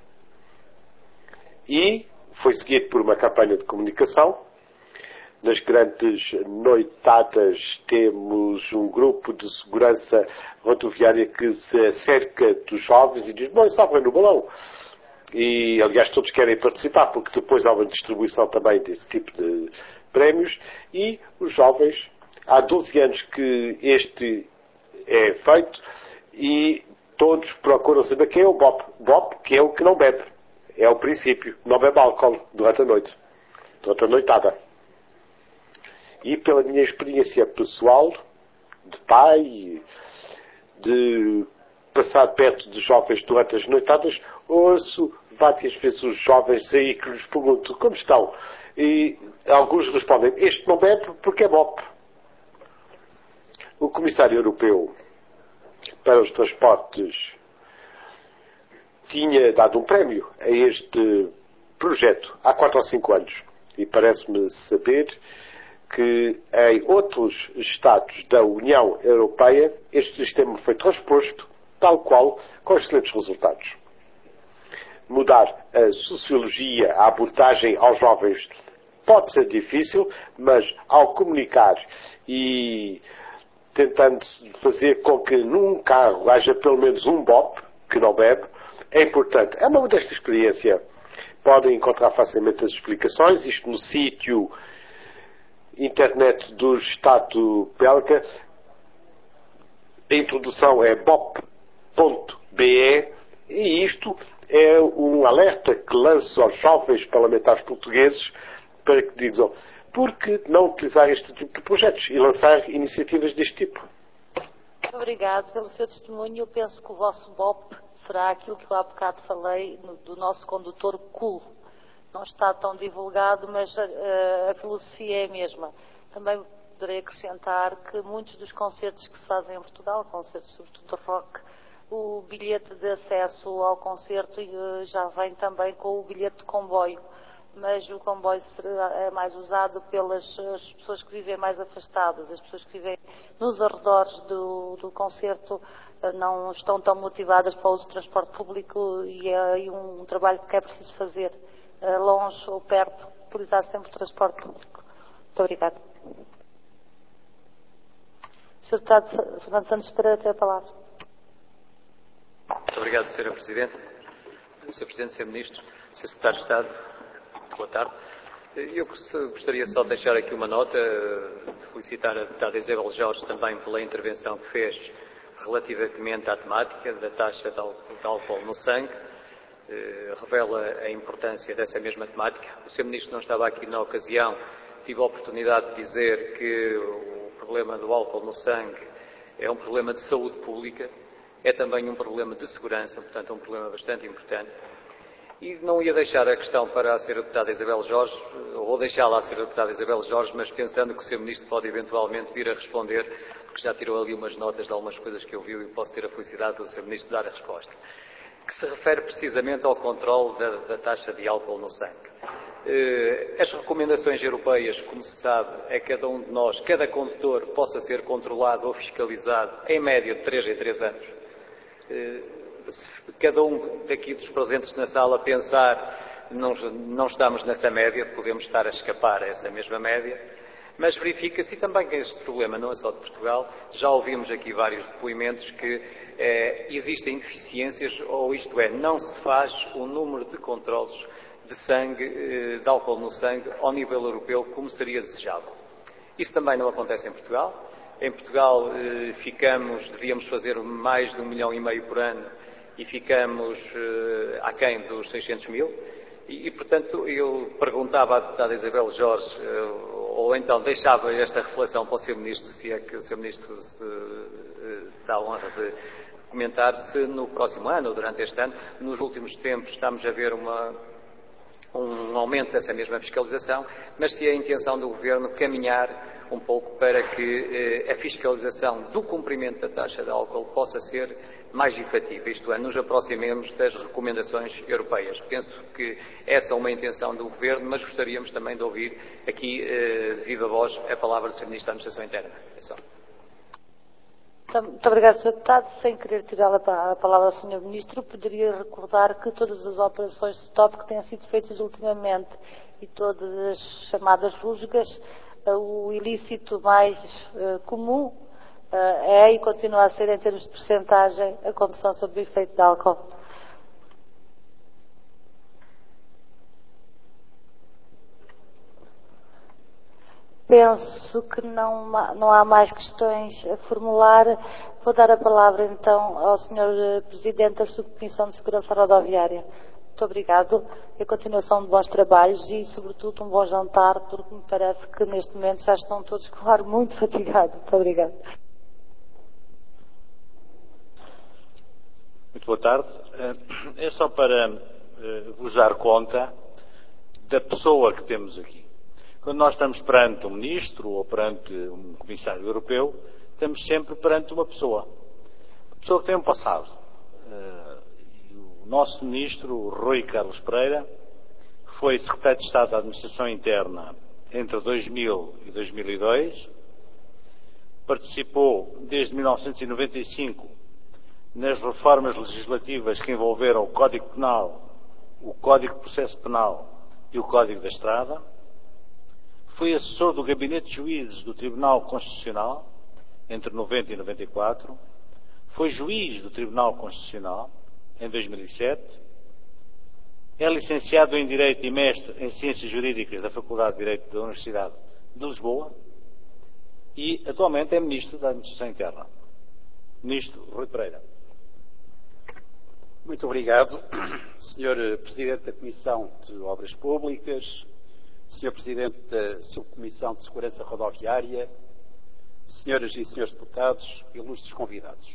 E foi seguido por uma campanha de comunicação. Nas grandes noitadas temos um grupo de segurança rodoviária que se acerca dos jovens e diz: bom, salvem no balão. E, aliás, todos querem participar, porque depois há uma distribuição também desse tipo de prémios. E os jovens, há doze anos que este é feito e todos procuram saber quem é o Bop. Bop, que é o que não bebe. É o princípio. Não bebe álcool durante a noite. Durante a noitada. E pela minha experiência pessoal, de pai, de passar perto de jovens durante as noitadas, ouço várias vezes os jovens aí que lhes pergunto como estão. E alguns respondem: este não bebe porque é Bop. O Comissário Europeu para os Transportes tinha dado um prémio a este projeto há quatro ou cinco anos. E parece-me saber que em outros Estados da União Europeia este sistema foi transposto tal qual, com excelentes resultados. Mudar a sociologia, a abordagem aos jovens pode ser difícil, mas ao comunicar e tentando fazer com que num carro haja pelo menos um Bop que não bebe, é importante. É uma modesta experiência. Podem encontrar facilmente as explicações. Isto no sítio internet do Estado belga. A introdução é bop ponto be e isto é um alerta que lanço aos jovens parlamentares portugueses para que digam por que não utilizar este tipo de projetos e lançar iniciativas deste tipo? Muito obrigado pelo seu testemunho. Eu penso que o vosso B O P será aquilo que eu há bocado falei no, do nosso condutor cool. Não está tão divulgado, mas a, a filosofia é a mesma. Também poderei acrescentar que muitos dos concertos que se fazem em Portugal, concertos sobretudo de rock, o bilhete de acesso ao concerto já vem também com o bilhete de comboio, mas o comboio é mais usado pelas as pessoas que vivem mais afastadas, as pessoas que vivem nos arredores do, do concerto não estão tão motivadas para o uso do transporte público e é aí um, um trabalho que é preciso fazer longe ou perto, por usar sempre o transporte público. Muito obrigada. senhor Deputado Fernando Santos Pereira tem a palavra. Muito obrigado, senhora Presidente. senhor Presidente, senhor Ministro, senhor Secretário de Estado, boa tarde. Eu gostaria só de deixar aqui uma nota, de felicitar a deputada Isabel Jorge também pela intervenção que fez relativamente à temática da taxa de álcool no sangue. Revela a importância dessa mesma temática. O senhor Ministro não estava aqui na ocasião, tive a oportunidade de dizer que o problema do álcool no sangue é um problema de saúde pública, é também um problema de segurança, portanto é um problema bastante importante. E não ia deixar a questão para a senhora deputada Isabel Jorge, ou deixá-la à senhora deputada Isabel Jorge, mas pensando que o senhor Ministro pode eventualmente vir a responder, porque já tirou ali umas notas de algumas coisas que eu vi e posso ter a felicidade do senhor Ministro dar a resposta, que se refere precisamente ao controle da, da taxa de álcool no sangue. As recomendações europeias, como se sabe, é que cada um de nós, cada condutor, possa ser controlado ou fiscalizado em média de três em três anos. Se cada um daqui dos presentes na sala pensar, não, não estamos nessa média, podemos estar a escapar a essa mesma média, mas verifica-se também que este problema não é só de Portugal, já ouvimos aqui vários depoimentos que eh, existem deficiências, ou isto é, não se faz o número de controlos de sangue, eh, de álcool no sangue, ao nível europeu, como seria desejável. Isso também não acontece em Portugal. Em Portugal eh, ficamos, devíamos fazer mais de um milhão e meio por ano e ficamos eh, aquém dos seiscentos mil. E, e, portanto, eu perguntava à deputada Isabel Jorge, eh, ou então deixava esta reflexão para o senhor Ministro, se é que o senhor Ministro se eh, dá a honra de comentar, se no próximo ano, ou durante este ano, nos últimos tempos estamos a ver uma, um aumento dessa mesma fiscalização, mas se é a intenção do Governo caminhar um pouco para que eh, a fiscalização do cumprimento da taxa de álcool possa ser mais efetiva, isto é, nos aproximemos das recomendações europeias. Penso que essa é uma intenção do Governo, mas gostaríamos também de ouvir aqui, eh, de viva voz, a palavra do senhor Ministro da Administração Interna. É só. Muito obrigado, senhor Deputado. Sem querer tirar a palavra ao senhor Ministro, poderia recordar que todas as operações de stop que têm sido feitas ultimamente e todas as chamadas rusgas, o ilícito mais uh, comum uh, é e continua a ser, em termos de percentagem, a condução sob o efeito de álcool. Penso que não, não há mais questões a formular. Vou dar a palavra então ao senhor Presidente da Subcomissão de Segurança Rodoviária. Muito obrigado e a continuação de bons trabalhos e, sobretudo, um bom jantar, porque me parece que neste momento já estão todos com ar muito fatigados. Muito obrigado. Muito boa tarde. É só para vos dar conta da pessoa que temos aqui. Quando nós estamos perante um ministro ou perante um comissário europeu, estamos sempre perante uma pessoa. Uma pessoa que tem um passado. O nosso ministro, Rui Carlos Pereira, foi secretário de Estado da Administração Interna entre dois mil e dois mil e dois, participou desde mil novecentos e noventa e cinco nas reformas legislativas que envolveram o Código Penal, o Código de Processo Penal e o Código da Estrada, foi assessor do Gabinete de Juízes do Tribunal Constitucional entre noventa e noventa e quatro, foi juiz do Tribunal Constitucional em dois mil e sete, é licenciado em Direito e mestre em Ciências Jurídicas da Faculdade de Direito da Universidade de Lisboa e atualmente é Ministro da Administração Interna. Ministro Rui Pereira. Muito obrigado, senhor Presidente da Comissão de Obras Públicas, senhor Presidente da Subcomissão de Segurança Rodoviária, senhoras e senhores deputados, ilustres convidados.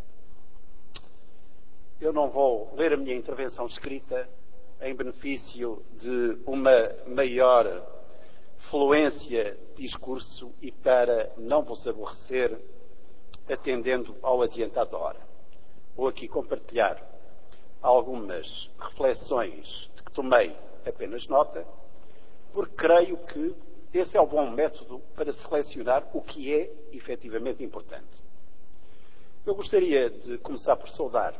Eu não vou ler a minha intervenção escrita em benefício de uma maior fluência de discurso e para não vos aborrecer, atendendo ao adiantado da hora. Vou aqui compartilhar algumas reflexões de que tomei apenas nota, porque creio que esse é o bom método para selecionar o que é efetivamente importante. Eu gostaria de começar por saudar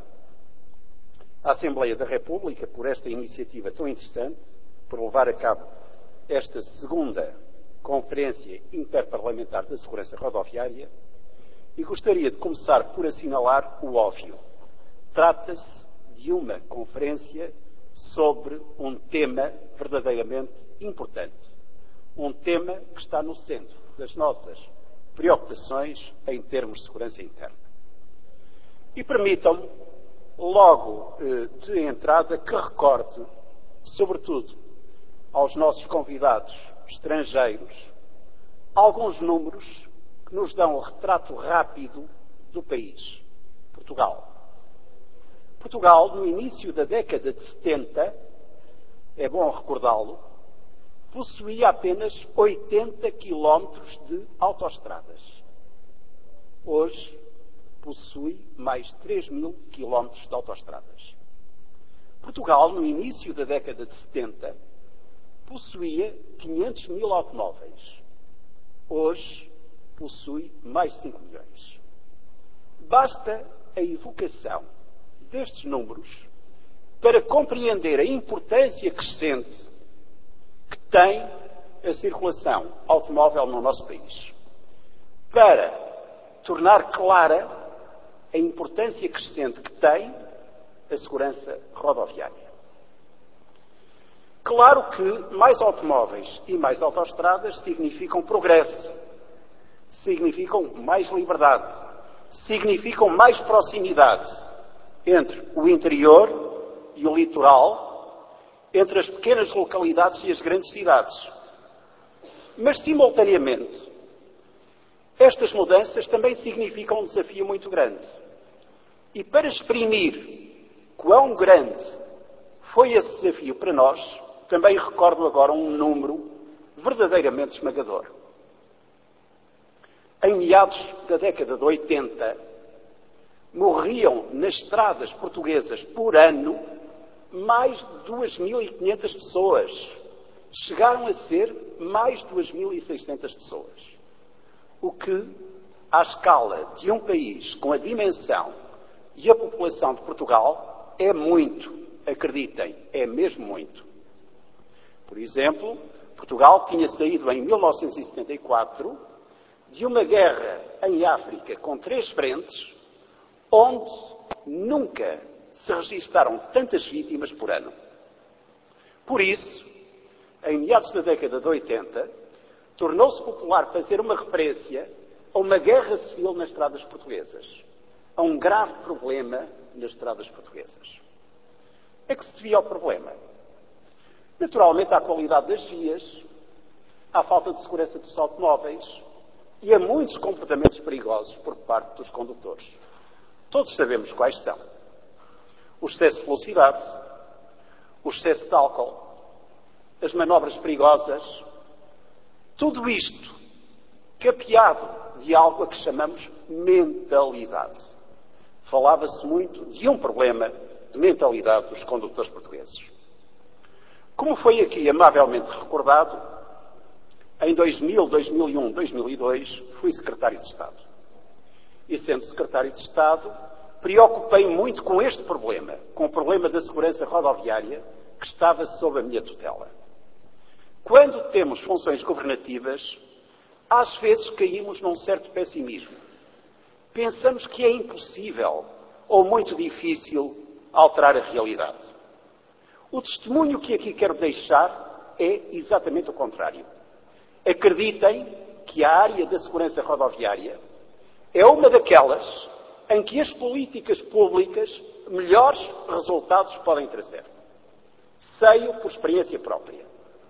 a Assembleia da República por esta iniciativa tão interessante, por levar a cabo esta segunda Conferência Interparlamentar da Segurança Rodoviária, e gostaria de começar por assinalar o óbvio. Trata-se de uma conferência sobre um tema verdadeiramente importante. Um tema que está no centro das nossas preocupações em termos de segurança interna. E permitam-me, logo eh, de entrada, que recorde, sobretudo aos nossos convidados estrangeiros, alguns números que nos dão um retrato rápido do país, Portugal. Portugal, no início da década de setenta, é bom recordá-lo, possuía apenas oitenta quilómetros de autoestradas. Hoje, possui mais três mil quilómetros de autoestradas. Portugal, no início da década de setenta, possuía quinhentos mil automóveis. Hoje, possui mais de cinco milhões. Basta a evocação destes números para compreender a importância crescente que tem a circulação automóvel no nosso país, para tornar clara a importância crescente que tem a segurança rodoviária. Claro que mais automóveis e mais autoestradas significam progresso, significam mais liberdade, significam mais proximidade entre o interior e o litoral, entre as pequenas localidades e as grandes cidades. Mas, simultaneamente, estas mudanças também significam um desafio muito grande. E para exprimir quão grande foi esse desafio para nós, também recordo agora um número verdadeiramente esmagador. Em meados da década de oitenta, morriam nas estradas portuguesas por ano mais de duas mil e quinhentas pessoas. Chegaram a ser mais de duas mil e seiscentas pessoas. O que, à escala de um país com a dimensão e a população de Portugal, é muito. Acreditem, é mesmo muito. Por exemplo, Portugal tinha saído em mil novecentos e setenta e quatro de uma guerra em África com três frentes, onde nunca se registaram tantas vítimas por ano. Por isso, em meados da década de oitenta, tornou-se popular fazer uma referência a uma guerra civil nas estradas portuguesas, a um grave problema nas estradas portuguesas. A que se devia ao problema? Naturalmente, à qualidade das vias, à falta de segurança dos automóveis e a muitos comportamentos perigosos por parte dos condutores. Todos sabemos quais são. O excesso de velocidade, o excesso de álcool, as manobras perigosas, tudo isto capeado de algo a que chamamos mentalidade. Falava-se muito de um problema de mentalidade dos condutores portugueses. Como foi aqui amavelmente recordado, em dois mil, dois mil e um, dois mil e dois, fui secretário de Estado. E sendo secretário de Estado, preocupei-me muito com este problema, com o problema da segurança rodoviária, que estava sob a minha tutela. Quando temos funções governativas, às vezes caímos num certo pessimismo. Pensamos que é impossível ou muito difícil alterar a realidade. O testemunho que aqui quero deixar é exatamente o contrário. Acreditem que a área da segurança rodoviária é uma daquelas em que as políticas públicas melhores resultados podem trazer. Sei-o por experiência própria.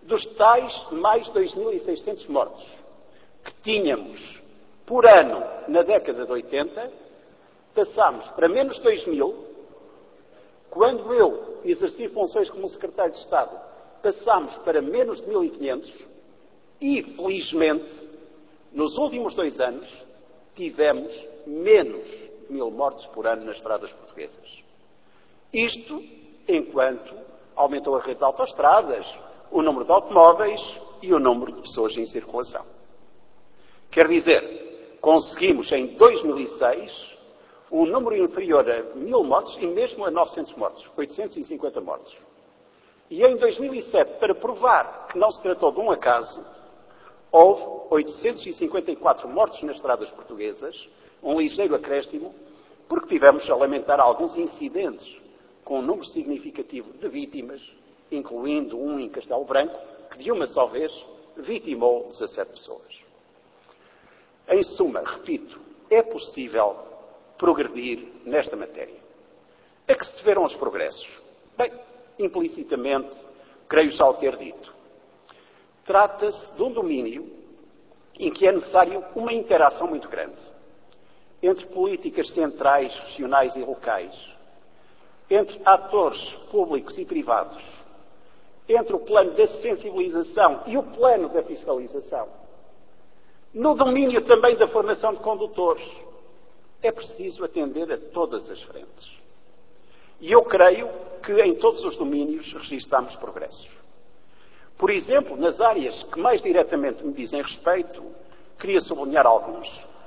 Dos tais mais dois mil e seiscentos mortos que tínhamos por ano na década de oitenta, passámos para menos dois mil. Quando eu exerci funções como secretário de Estado, passámos para menos de mil e quinhentos e, felizmente, nos últimos dois anos, tivemos menos de mil mortos por ano nas estradas portuguesas. Isto enquanto aumentou a rede de autoestradas, o número de automóveis e o número de pessoas em circulação. Quer dizer, conseguimos em dois mil e seis um número inferior a mil mortos e mesmo a novecentos mortos, oitocentos e cinquenta mortos. E em dois mil e sete, para provar que não se tratou de um acaso, houve oitocentos e cinquenta e quatro mortos nas estradas portuguesas, um ligeiro acréscimo, porque tivemos a lamentar alguns incidentes com um número significativo de vítimas, incluindo um em Castelo Branco, que de uma só vez vitimou dezassete pessoas. Em suma, repito, é possível progredir nesta matéria. A que se deveram os progressos? Bem, implicitamente, creio já o ter dito. Trata-se de um domínio em que é necessário uma interação muito grande entre políticas centrais, regionais e locais, entre atores públicos e privados, entre o plano da sensibilização e o plano da fiscalização, no domínio também da formação de condutores. É preciso atender a todas as frentes. E eu creio que em todos os domínios registramos progressos. Por exemplo, nas áreas que mais diretamente me dizem respeito, queria sublinhar alguns.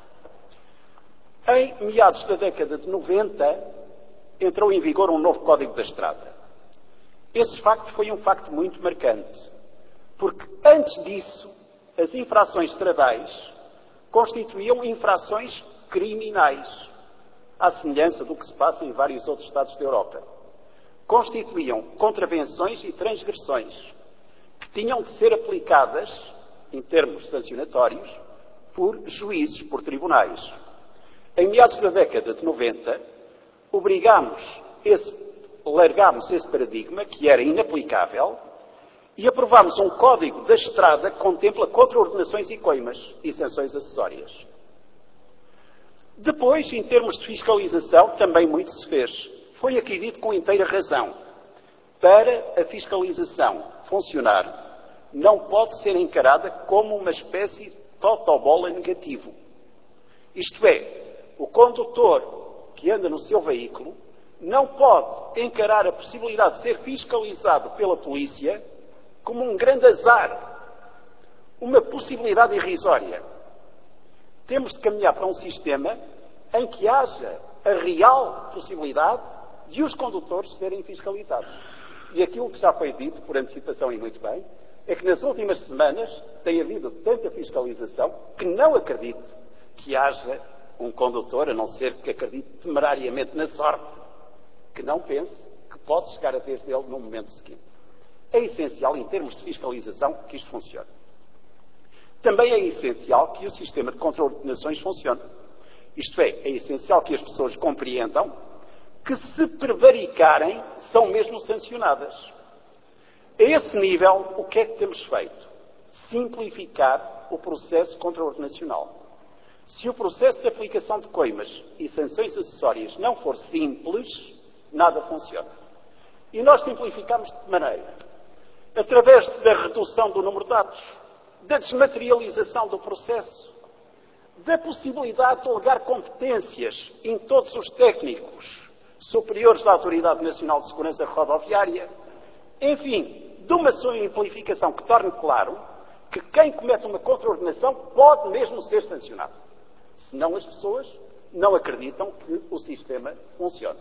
Em meados da década de noventa, entrou em vigor um novo Código da Estrada. Esse facto foi um facto muito marcante, porque antes disso, as infrações estradais constituíam infrações criminais, à semelhança do que se passa em vários outros Estados da Europa. Constituíam contravenções e transgressões que tinham de ser aplicadas, em termos sancionatórios, por juízes, por tribunais. Em meados da década de noventa, obrigámos esse, largámos esse paradigma, que era inaplicável, e aprovámos um Código da Estrada que contempla contraordenações e coimas e sanções acessórias. Depois, em termos de fiscalização, também muito se fez. Foi aqui dito com inteira razão. Para a fiscalização funcionar, não pode ser encarada como uma espécie de totobola negativo. Isto é, o condutor que anda no seu veículo não pode encarar a possibilidade de ser fiscalizado pela polícia como um grande azar, uma possibilidade irrisória. Temos de caminhar para um sistema em que haja a real possibilidade de os condutores serem fiscalizados. E aquilo que já foi dito, por antecipação e muito bem, é que nas últimas semanas tem havido tanta fiscalização que não acredito que haja um condutor, a não ser que acredite temerariamente na sorte, que não pense que pode chegar a vez dele no momento seguinte. É essencial, em termos de fiscalização, que isto funcione. Também é essencial que o sistema de contraordenações funcione. Isto é, é essencial que as pessoas compreendam que, se prevaricarem, são mesmo sancionadas. A esse nível, o que é que temos feito? Simplificar o processo contraordenacional. Se o processo de aplicação de coimas e sanções acessórias não for simples, nada funciona. E nós simplificamos de que maneira? Através da redução do número de atos, da desmaterialização do processo, da possibilidade de delegar competências em todos os técnicos superiores da Autoridade Nacional de Segurança Rodoviária, enfim, de uma simplificação que torne claro que quem comete uma contraordenação pode mesmo ser sancionado. Senão as pessoas não acreditam que o sistema funcione.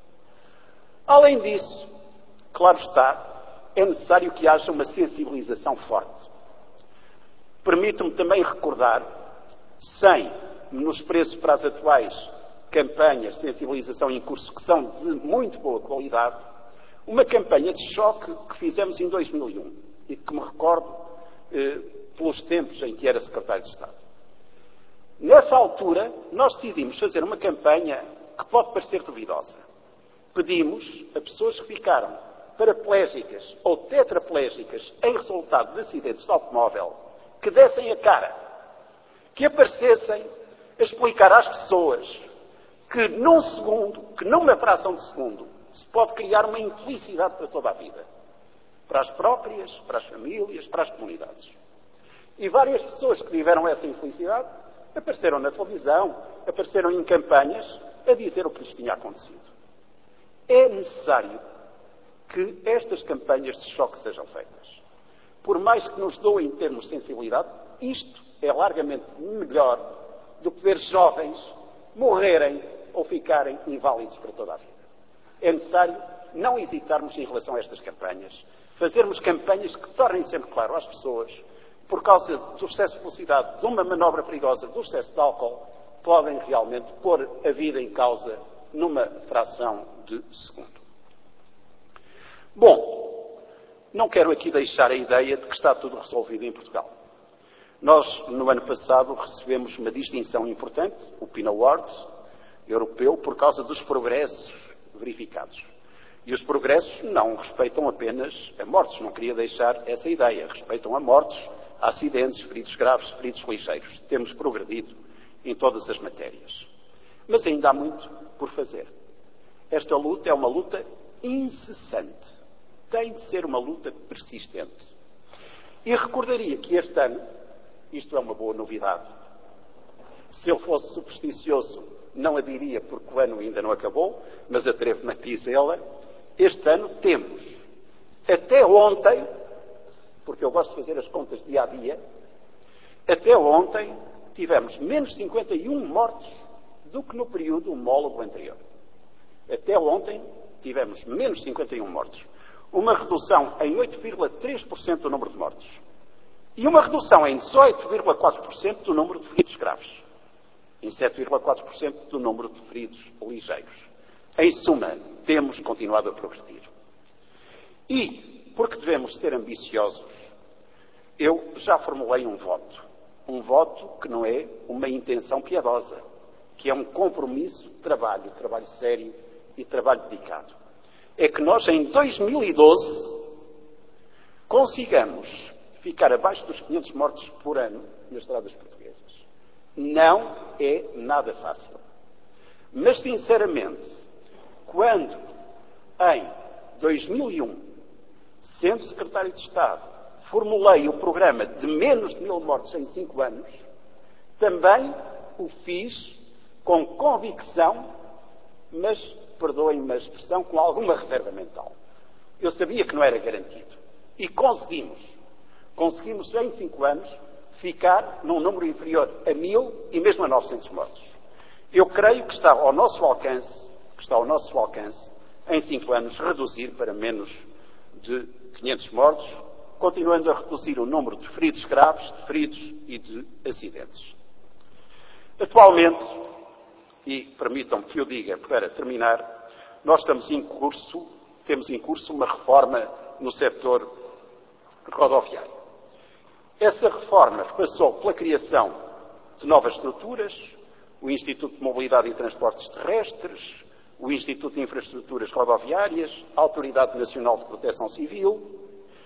Além disso, claro está, é necessário que haja uma sensibilização forte. Permito-me também recordar, sem menosprezo para as atuais campanhas de sensibilização em curso, que são de muito boa qualidade, uma campanha de choque que fizemos em dois mil e um e que me recordo eh, pelos tempos em que era secretário de Estado. Nessa altura, nós decidimos fazer uma campanha que pode parecer duvidosa. Pedimos a pessoas que ficaram paraplégicas ou tetraplégicas em resultado de acidentes de automóvel que dessem a cara, que aparecessem a explicar às pessoas que num segundo, que numa fração de segundo, se pode criar uma infelicidade para toda a vida. Para as próprias, para as famílias, para as comunidades. E várias pessoas que tiveram essa infelicidade apareceram na televisão, apareceram em campanhas a dizer o que lhes tinha acontecido. É necessário que estas campanhas de choque sejam feitas. Por mais que nos doem em termos de sensibilidade, isto é largamente melhor do que ver jovens morrerem ou ficarem inválidos para toda a vida. É necessário não hesitarmos em relação a estas campanhas, fazermos campanhas que tornem sempre claro às pessoas, por causa do excesso de velocidade, de uma manobra perigosa, do excesso de álcool, podem realmente pôr a vida em causa numa fração de segundo. Bom, não quero aqui deixar a ideia de que está tudo resolvido em Portugal. Nós, no ano passado, recebemos uma distinção importante, o P I N Award europeu, por causa dos progressos verificados. E os progressos não respeitam apenas a mortes, não queria deixar essa ideia, respeitam a mortes, a acidentes, feridos graves, feridos ligeiros. Temos progredido em todas as matérias. Mas ainda há muito por fazer. Esta luta é uma luta incessante. Tem de ser uma luta persistente. E recordaria que este ano, isto é uma boa novidade, se eu fosse supersticioso não a diria porque o ano ainda não acabou, mas atrevo-me a dizê-la, este ano temos, até ontem, porque eu gosto de fazer as contas dia a dia, até ontem tivemos menos cinquenta e um mortos do que no período homólogo anterior. Até ontem tivemos menos cinquenta e um mortos. Uma redução em oito vírgula três por cento do número de mortos. E uma redução em dezoito vírgula quatro por cento do número de feridos graves. Em sete vírgula quatro por cento do número de feridos ligeiros. Em suma, temos continuado a progredir. E, porque devemos ser ambiciosos, eu já formulei um voto. Um voto que não é uma intenção piedosa, que é um compromisso de trabalho, trabalho sério e trabalho dedicado. É que nós, em dois mil e doze, consigamos ficar abaixo dos quinhentos mortos por ano nas estradas portuguesas. Não é nada fácil. Mas, sinceramente, quando, em dois mil e um, sendo Secretário de Estado, formulei o programa de menos de mil mortos em cinco anos, também o fiz com convicção, mas, perdoem-me a expressão, com alguma reserva mental. Eu sabia que não era garantido. E conseguimos. Conseguimos, em cinco anos, ficar num número inferior a mil e mesmo a novecentos mortos. Eu creio que está ao nosso alcance, que está ao nosso alcance, em cinco anos, reduzir para menos de quinhentos mortos, continuando a reduzir o número de feridos graves, de feridos e de acidentes. Atualmente, e permitam-me que eu diga para terminar, nós estamos em curso, temos em curso uma reforma no setor rodoviário. Essa reforma passou pela criação de novas estruturas, o Instituto de Mobilidade e Transportes Terrestres, o Instituto de Infraestruturas Rodoviárias, a Autoridade Nacional de Proteção Civil.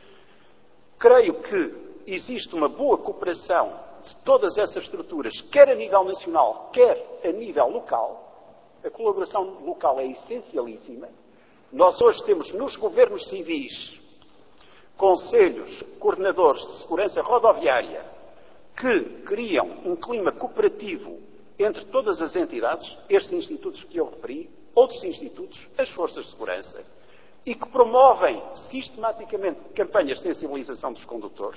Creio que existe uma boa cooperação de todas essas estruturas, quer a nível nacional, quer a nível local. A colaboração local é essencialíssima. Nós hoje temos nos governos civis conselhos coordenadores de segurança rodoviária que criam um clima cooperativo entre todas as entidades, estes institutos que eu referi, outros institutos, as forças de segurança, e que promovem sistematicamente campanhas de sensibilização dos condutores.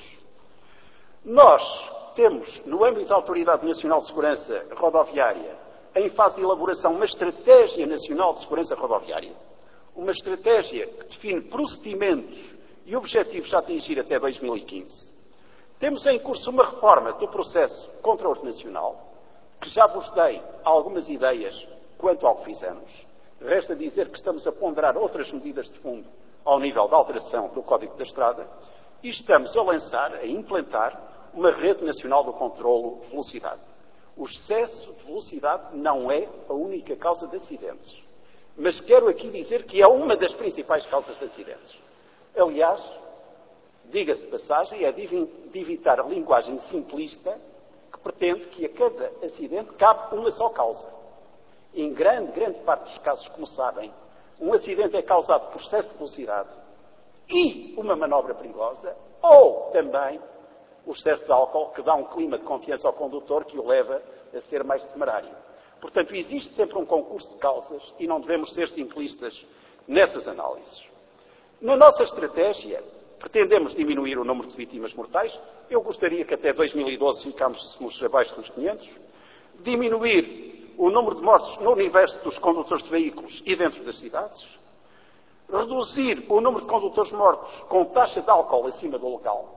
Nós temos, no âmbito da Autoridade Nacional de Segurança Rodoviária, em fase de elaboração, uma estratégia nacional de segurança rodoviária, uma estratégia que define procedimentos e objetivos a atingir até dois mil e quinze. Temos em curso uma reforma do processo de controle nacional, que já vos dei algumas ideias quanto ao que fizemos. Resta dizer que estamos a ponderar outras medidas de fundo ao nível da alteração do Código da Estrada e estamos a lançar, a implantar, uma rede nacional do controlo de velocidade. O excesso de velocidade não é a única causa de acidentes. Mas quero aqui dizer que é uma das principais causas de acidentes. Aliás, diga-se de passagem, é de evitar a linguagem simplista que pretende que a cada acidente cabe uma só causa. Em grande, grande parte dos casos, como sabem, um acidente é causado por excesso de velocidade e uma manobra perigosa, ou também o excesso de álcool, que dá um clima de confiança ao condutor que o leva a ser mais temerário. Portanto, existe sempre um concurso de causas e não devemos ser simplistas nessas análises. Na nossa estratégia, pretendemos diminuir o número de vítimas mortais. Eu gostaria que até dois mil e doze ficássemos abaixo dos quinhentos. Diminuir o número de mortos no universo dos condutores de veículos e dentro das cidades. Reduzir o número de condutores mortos com taxa de álcool acima do legal.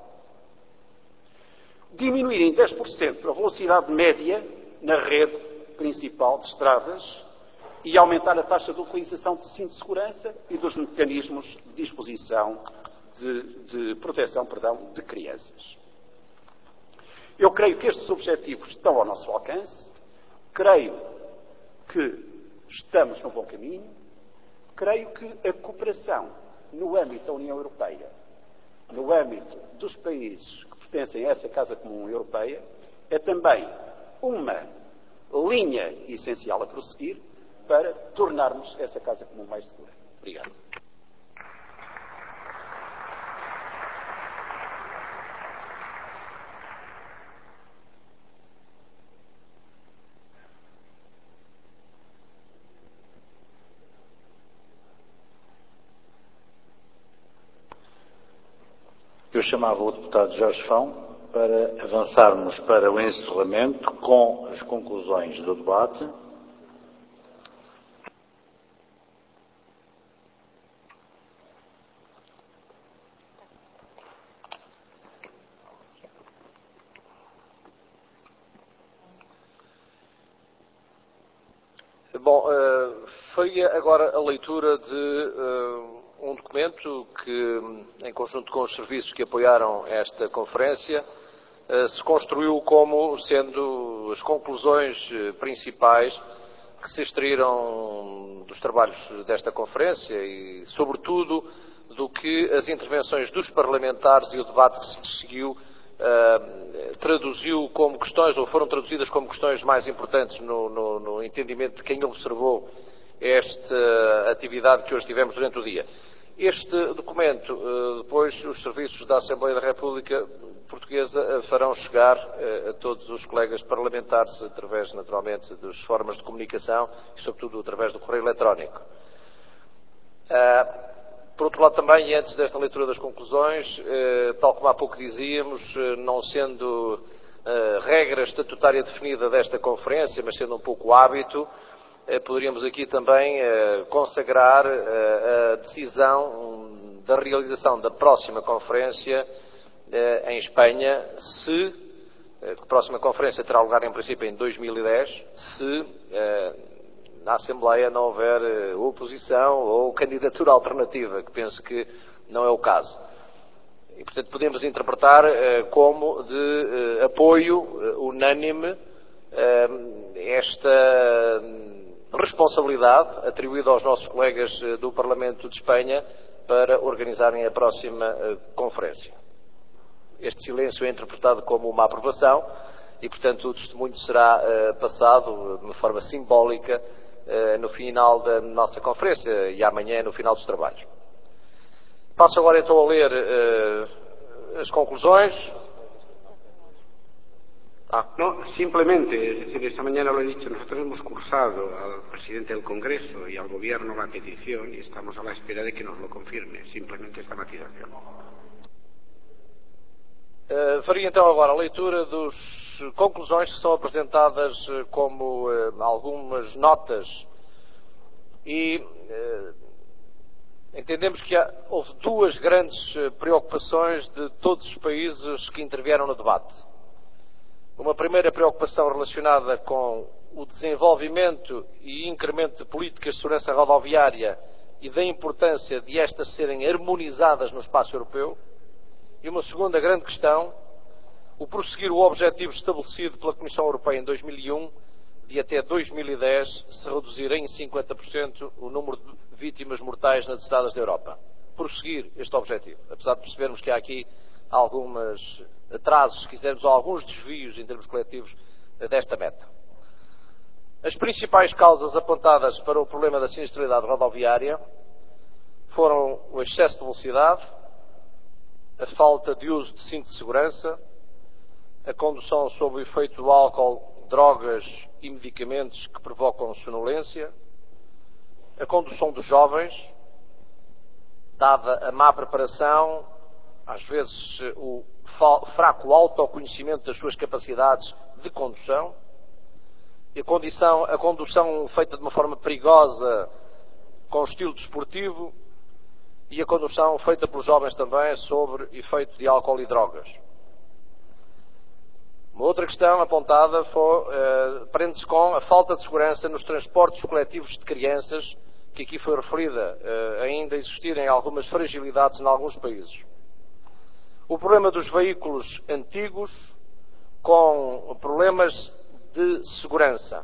Diminuir em dez por cento a velocidade média na rede principal de estradas e aumentar a taxa de utilização de cinto de segurança e dos mecanismos de disposição de, de proteção, perdão, de crianças. Eu creio que estes objetivos estão ao nosso alcance, creio que estamos no bom caminho, creio que a cooperação no âmbito da União Europeia, no âmbito dos países que pertencem a essa Casa Comum Europeia, é também uma linha essencial a prosseguir para tornarmos essa Casa Comum mais segura. Obrigado. Eu chamava o deputado Jorge Fão para avançarmos para o encerramento com as conclusões do debate. Bom, uh, faria agora a leitura de uh, um documento que, em conjunto com os serviços que apoiaram esta conferência, uh, se construiu como sendo as conclusões uh, principais que se extraíram dos trabalhos desta conferência e, sobretudo, do que as intervenções dos parlamentares e o debate que se seguiu Uh, traduziu como questões, ou foram traduzidas como questões mais importantes no, no, no entendimento de quem observou esta atividade que hoje tivemos durante o dia. Este documento, uh, depois os serviços da Assembleia da República Portuguesa uh, farão chegar uh, a todos os colegas parlamentares através, naturalmente, das formas de comunicação e, sobretudo, através do correio eletrónico. Uh, Por outro lado, também, e antes desta leitura das conclusões, eh, tal como há pouco dizíamos, eh, não sendo eh, regra estatutária definida desta conferência, mas sendo um pouco hábito, eh, poderíamos aqui também eh, consagrar eh, a decisão da realização da próxima conferência eh, em Espanha, se eh, a próxima conferência terá lugar em princípio em dois mil e dez, se eh, na Assembleia não houver uh, oposição ou candidatura alternativa, que penso que não é o caso. E, portanto, podemos interpretar uh, como de uh, apoio uh, unânime uh, esta responsabilidade atribuída aos nossos colegas uh, do Parlamento de Espanha para organizarem a próxima uh, conferência. Este silêncio é interpretado como uma aprovação e, portanto, o testemunho será uh, passado de uma forma simbólica no final da nossa conferência e amanhã no final dos trabalhos. Passo agora então a ler uh, as conclusões. Ah. No, simplemente, es decir, esta mañana lo he dicho, nosotros hemos cursado al presidente del Congreso y al Gobierno la petición y estamos a la espera de que nos lo confirme, simplemente esta matización. Uh, faria então agora a leitura das conclusões que são apresentadas uh, como uh, algumas notas e uh, entendemos que há, houve duas grandes uh, preocupações de todos os países que intervieram no debate. Uma primeira preocupação relacionada com o desenvolvimento e incremento de políticas de segurança rodoviária e da importância de estas serem harmonizadas no espaço europeu. E uma segunda grande questão, o prosseguir o objetivo estabelecido pela Comissão Europeia em dois mil e um de até dois mil e dez se reduzir em cinquenta por cento o número de vítimas mortais nas estradas da Europa. Prosseguir este objetivo, apesar de percebermos que há aqui alguns atrasos, se quisermos, ou alguns desvios em termos coletivos desta meta. As principais causas apontadas para o problema da sinistralidade rodoviária foram o excesso de velocidade, a falta de uso de cinto de segurança, a condução sob o efeito do álcool, drogas e medicamentos que provocam sonolência, a condução dos jovens, dada a má preparação, às vezes o fraco autoconhecimento das suas capacidades de condução, e a, condição, a condução feita de uma forma perigosa, com estilo desportivo, e a condução feita pelos jovens também sobre efeito de álcool e drogas. Uma outra questão apontada foi, uh, prende-se com a falta de segurança nos transportes coletivos de crianças, que aqui foi referida, uh, ainda existirem algumas fragilidades em alguns países. O problema dos veículos antigos com problemas de segurança.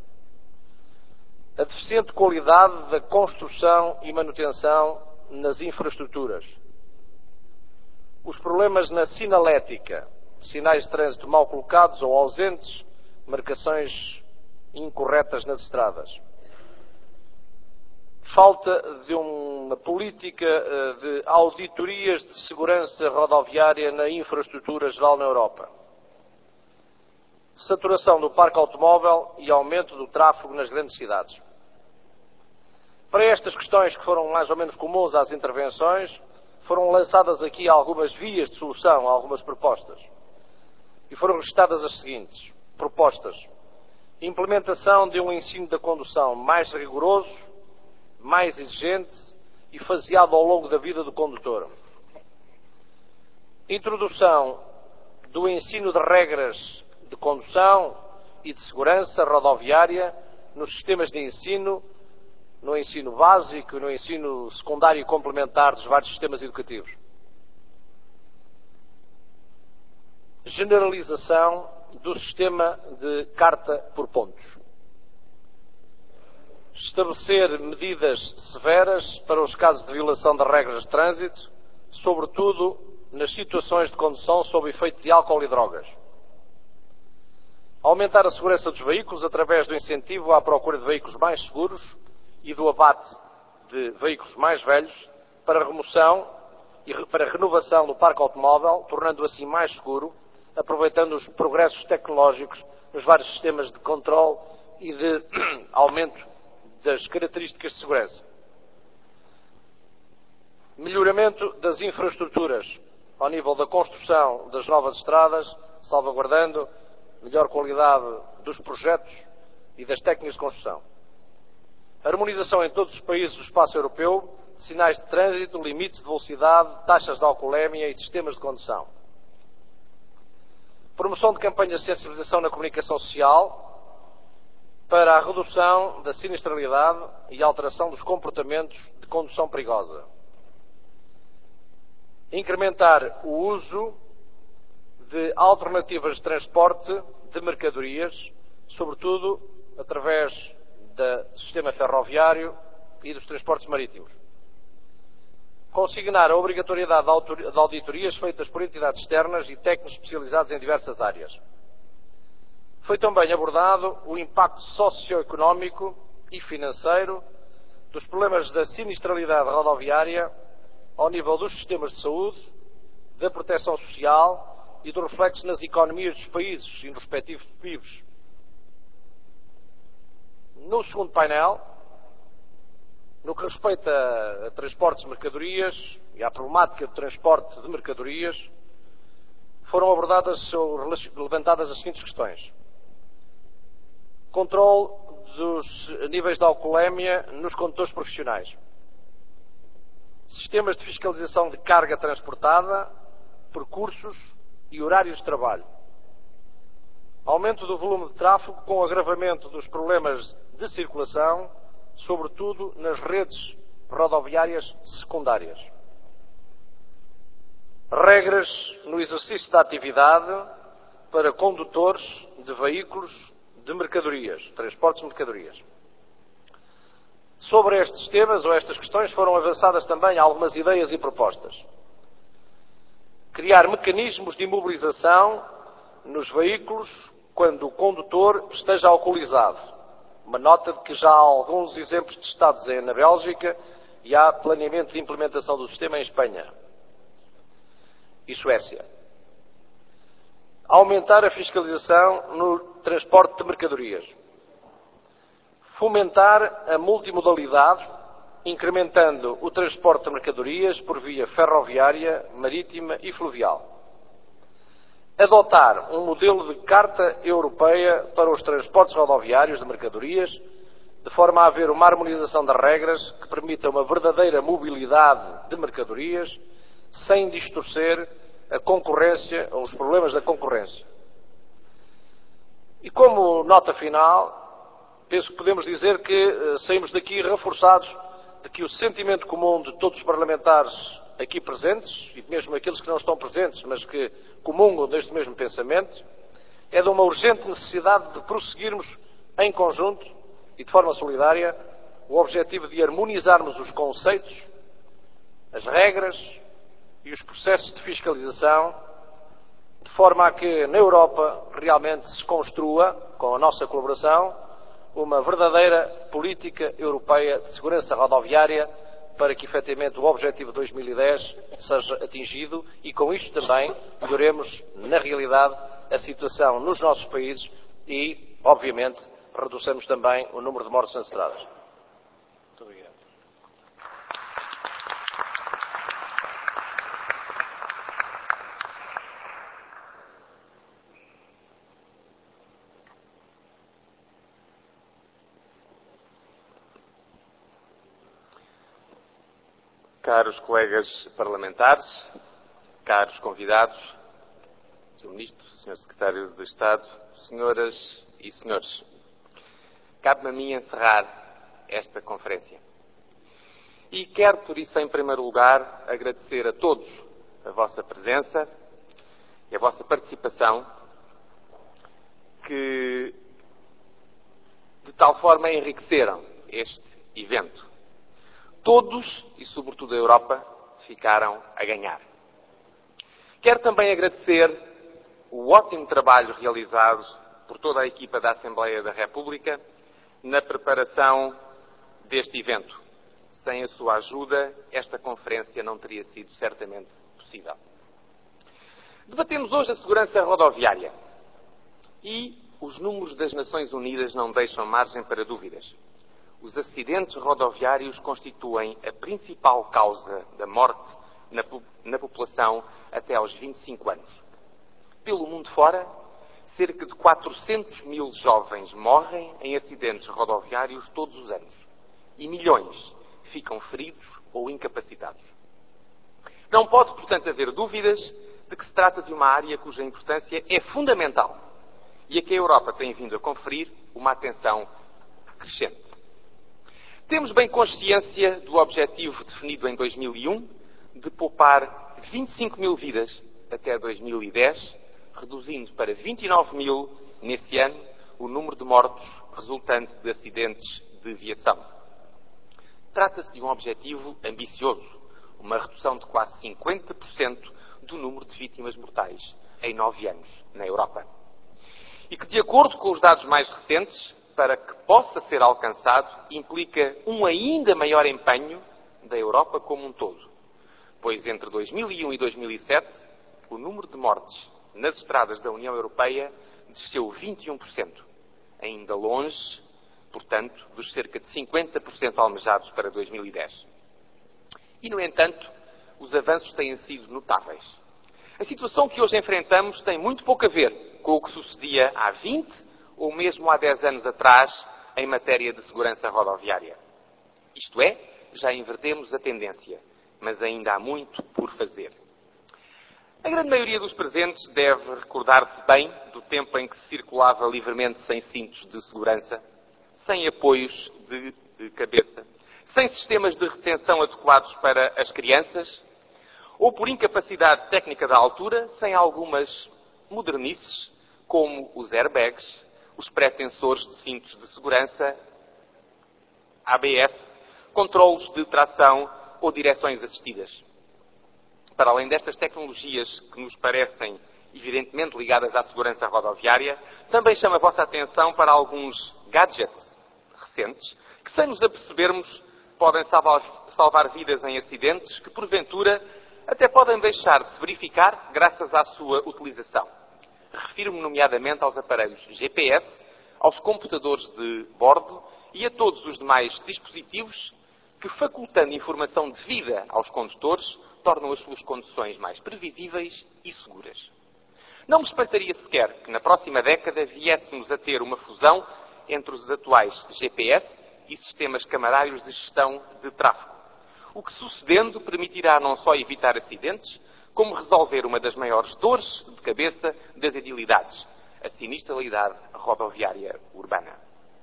A deficiente qualidade da construção e manutenção nas infraestruturas. Os problemas na sinalética, sinais de trânsito mal colocados ou ausentes, marcações incorretas nas estradas. Falta de uma política de auditorias de segurança rodoviária na infraestrutura geral na Europa. Saturação do parque automóvel e aumento do tráfego nas grandes cidades. Para estas questões, que foram mais ou menos comuns às intervenções, foram lançadas aqui algumas vias de solução, algumas propostas. E foram listadas as seguintes propostas. Implementação de um ensino da condução mais rigoroso, mais exigente e faseado ao longo da vida do condutor. Introdução do ensino de regras de condução e de segurança rodoviária nos sistemas de ensino, no ensino básico e no ensino secundário e complementar dos vários sistemas educativos. Generalização do sistema de carta por pontos. Estabelecer medidas severas para os casos de violação das regras de trânsito, sobretudo nas situações de condução sob efeito de álcool e drogas. Aumentar a segurança dos veículos através do incentivo à procura de veículos mais seguros e do abate de veículos mais velhos para remoção e para renovação do parque automóvel, tornando-o assim mais seguro, aproveitando os progressos tecnológicos nos vários sistemas de controle e de aumento das características de segurança. Melhoramento das infraestruturas ao nível da construção das novas estradas, salvaguardando melhor qualidade dos projetos e das técnicas de construção. Harmonização em todos os países do espaço europeu de sinais de trânsito, limites de velocidade, taxas de alcoolemia e sistemas de condução. Promoção de campanhas de sensibilização na comunicação social para a redução da sinistralidade e alteração dos comportamentos de condução perigosa. Incrementar o uso de alternativas de transporte de mercadorias, sobretudo através do sistema ferroviário e dos transportes marítimos. Consignar a obrigatoriedade de auditorias feitas por entidades externas e técnicos especializados em diversas áreas. Foi também abordado o impacto socioeconómico e financeiro dos problemas da sinistralidade rodoviária ao nível dos sistemas de saúde, da proteção social e do reflexo nas economias dos países e nos respectivos P I Bs. No segundo painel, no que respeita a transportes de mercadorias e à problemática de transporte de mercadorias, foram abordadas ou levantadas as seguintes questões. Controle dos níveis de alcoolemia nos condutores profissionais. Sistemas de fiscalização de carga transportada, percursos e horários de trabalho. Aumento do volume de tráfego com o agravamento dos problemas de circulação, sobretudo nas redes rodoviárias secundárias. Regras no exercício da atividade para condutores de veículos de mercadorias, transportes de mercadorias. Sobre estes temas ou estas questões foram avançadas também algumas ideias e propostas. Criar mecanismos de imobilização nos veículos quando o condutor esteja alcoolizado. Uma nota de que já há alguns exemplos de Estados na Bélgica e há planeamento de implementação do sistema em Espanha e Suécia. Aumentar a fiscalização no transporte de mercadorias. Fomentar a multimodalidade, incrementando o transporte de mercadorias por via ferroviária, marítima e fluvial. Adotar um modelo de carta europeia para os transportes rodoviários de mercadorias, de forma a haver uma harmonização das regras que permita uma verdadeira mobilidade de mercadorias, sem distorcer a concorrência ou os problemas da concorrência. E como nota final, penso que podemos dizer que uh, saímos daqui reforçados de que o sentimento comum de todos os parlamentares aqui presentes, e mesmo aqueles que não estão presentes, mas que comungam deste mesmo pensamento, é de uma urgente necessidade de prosseguirmos em conjunto e de forma solidária o objetivo de harmonizarmos os conceitos, as regras e os processos de fiscalização, de forma a que na Europa realmente se construa, com a nossa colaboração, uma verdadeira política europeia de segurança rodoviária para que efetivamente o objetivo de dois mil e dez seja atingido e com isto também melhoremos na realidade a situação nos nossos países e, obviamente, reduçamos também o número de mortes nas estradas. Muito obrigado. Caros colegas parlamentares, caros convidados, senhor Ministro, senhor Secretário de Estado, senhoras e senhores, cabe-me a mim encerrar esta conferência. E quero, por isso, em primeiro lugar, agradecer a todos a vossa presença e a vossa participação, que de tal forma enriqueceram este evento. Todos, e sobretudo a Europa, ficaram a ganhar. Quero também agradecer o ótimo trabalho realizado por toda a equipa da Assembleia da República na preparação deste evento. Sem a sua ajuda, esta conferência não teria sido certamente possível. Debatemos hoje a segurança rodoviária e os números das Nações Unidas não deixam margem para dúvidas. Os acidentes rodoviários constituem a principal causa da morte na, na população até aos vinte e cinco anos. Pelo mundo fora, cerca de quatrocentos mil jovens morrem em acidentes rodoviários todos os anos e milhões ficam feridos ou incapacitados. Não pode, portanto, haver dúvidas de que se trata de uma área cuja importância é fundamental e a que a Europa tem vindo a conferir uma atenção crescente. Temos bem consciência do objetivo definido em dois mil e um de poupar vinte e cinco mil vidas até dois mil e dez, reduzindo para vinte e nove mil nesse ano o número de mortos resultante de acidentes de aviação. Trata-se de um objetivo ambicioso, uma redução de quase cinquenta por cento do número de vítimas mortais em nove anos na Europa. E que, de acordo com os dados mais recentes, para que possa ser alcançado, implica um ainda maior empenho da Europa como um todo. Pois entre dois mil e um e dois mil e sete, o número de mortes nas estradas da União Europeia desceu vinte e um por cento, ainda longe, portanto, dos cerca de cinquenta por cento almejados para dois mil e dez. E, no entanto, os avanços têm sido notáveis. A situação que hoje enfrentamos tem muito pouco a ver com o que sucedia há vinte ou mesmo há dez anos atrás em matéria de segurança rodoviária. Isto é, já invertemos a tendência, mas ainda há muito por fazer. A grande maioria dos presentes deve recordar-se bem do tempo em que se circulava livremente sem cintos de segurança, sem apoios de, de cabeça, sem sistemas de retenção adequados para as crianças, ou por incapacidade técnica da altura, sem algumas modernices, como os airbags, os pretensores de cintos de segurança, A B S, controlos de tração ou direções assistidas. Para além destas tecnologias que nos parecem evidentemente ligadas à segurança rodoviária, também chama a vossa atenção para alguns gadgets recentes que, sem nos apercebermos, podem salvar, salvar vidas em acidentes que, porventura, até podem deixar de se verificar graças à sua utilização. Refiro-me nomeadamente aos aparelhos G P S, aos computadores de bordo e a todos os demais dispositivos que, facultando informação devida aos condutores, tornam as suas conduções mais previsíveis e seguras. Não me espantaria sequer que na próxima década viéssemos a ter uma fusão entre os atuais G P S e sistemas camarários de gestão de tráfego, o que, sucedendo, permitirá não só evitar acidentes, como resolver uma das maiores dores de cabeça das edilidades, a sinistralidade rodoviária urbana.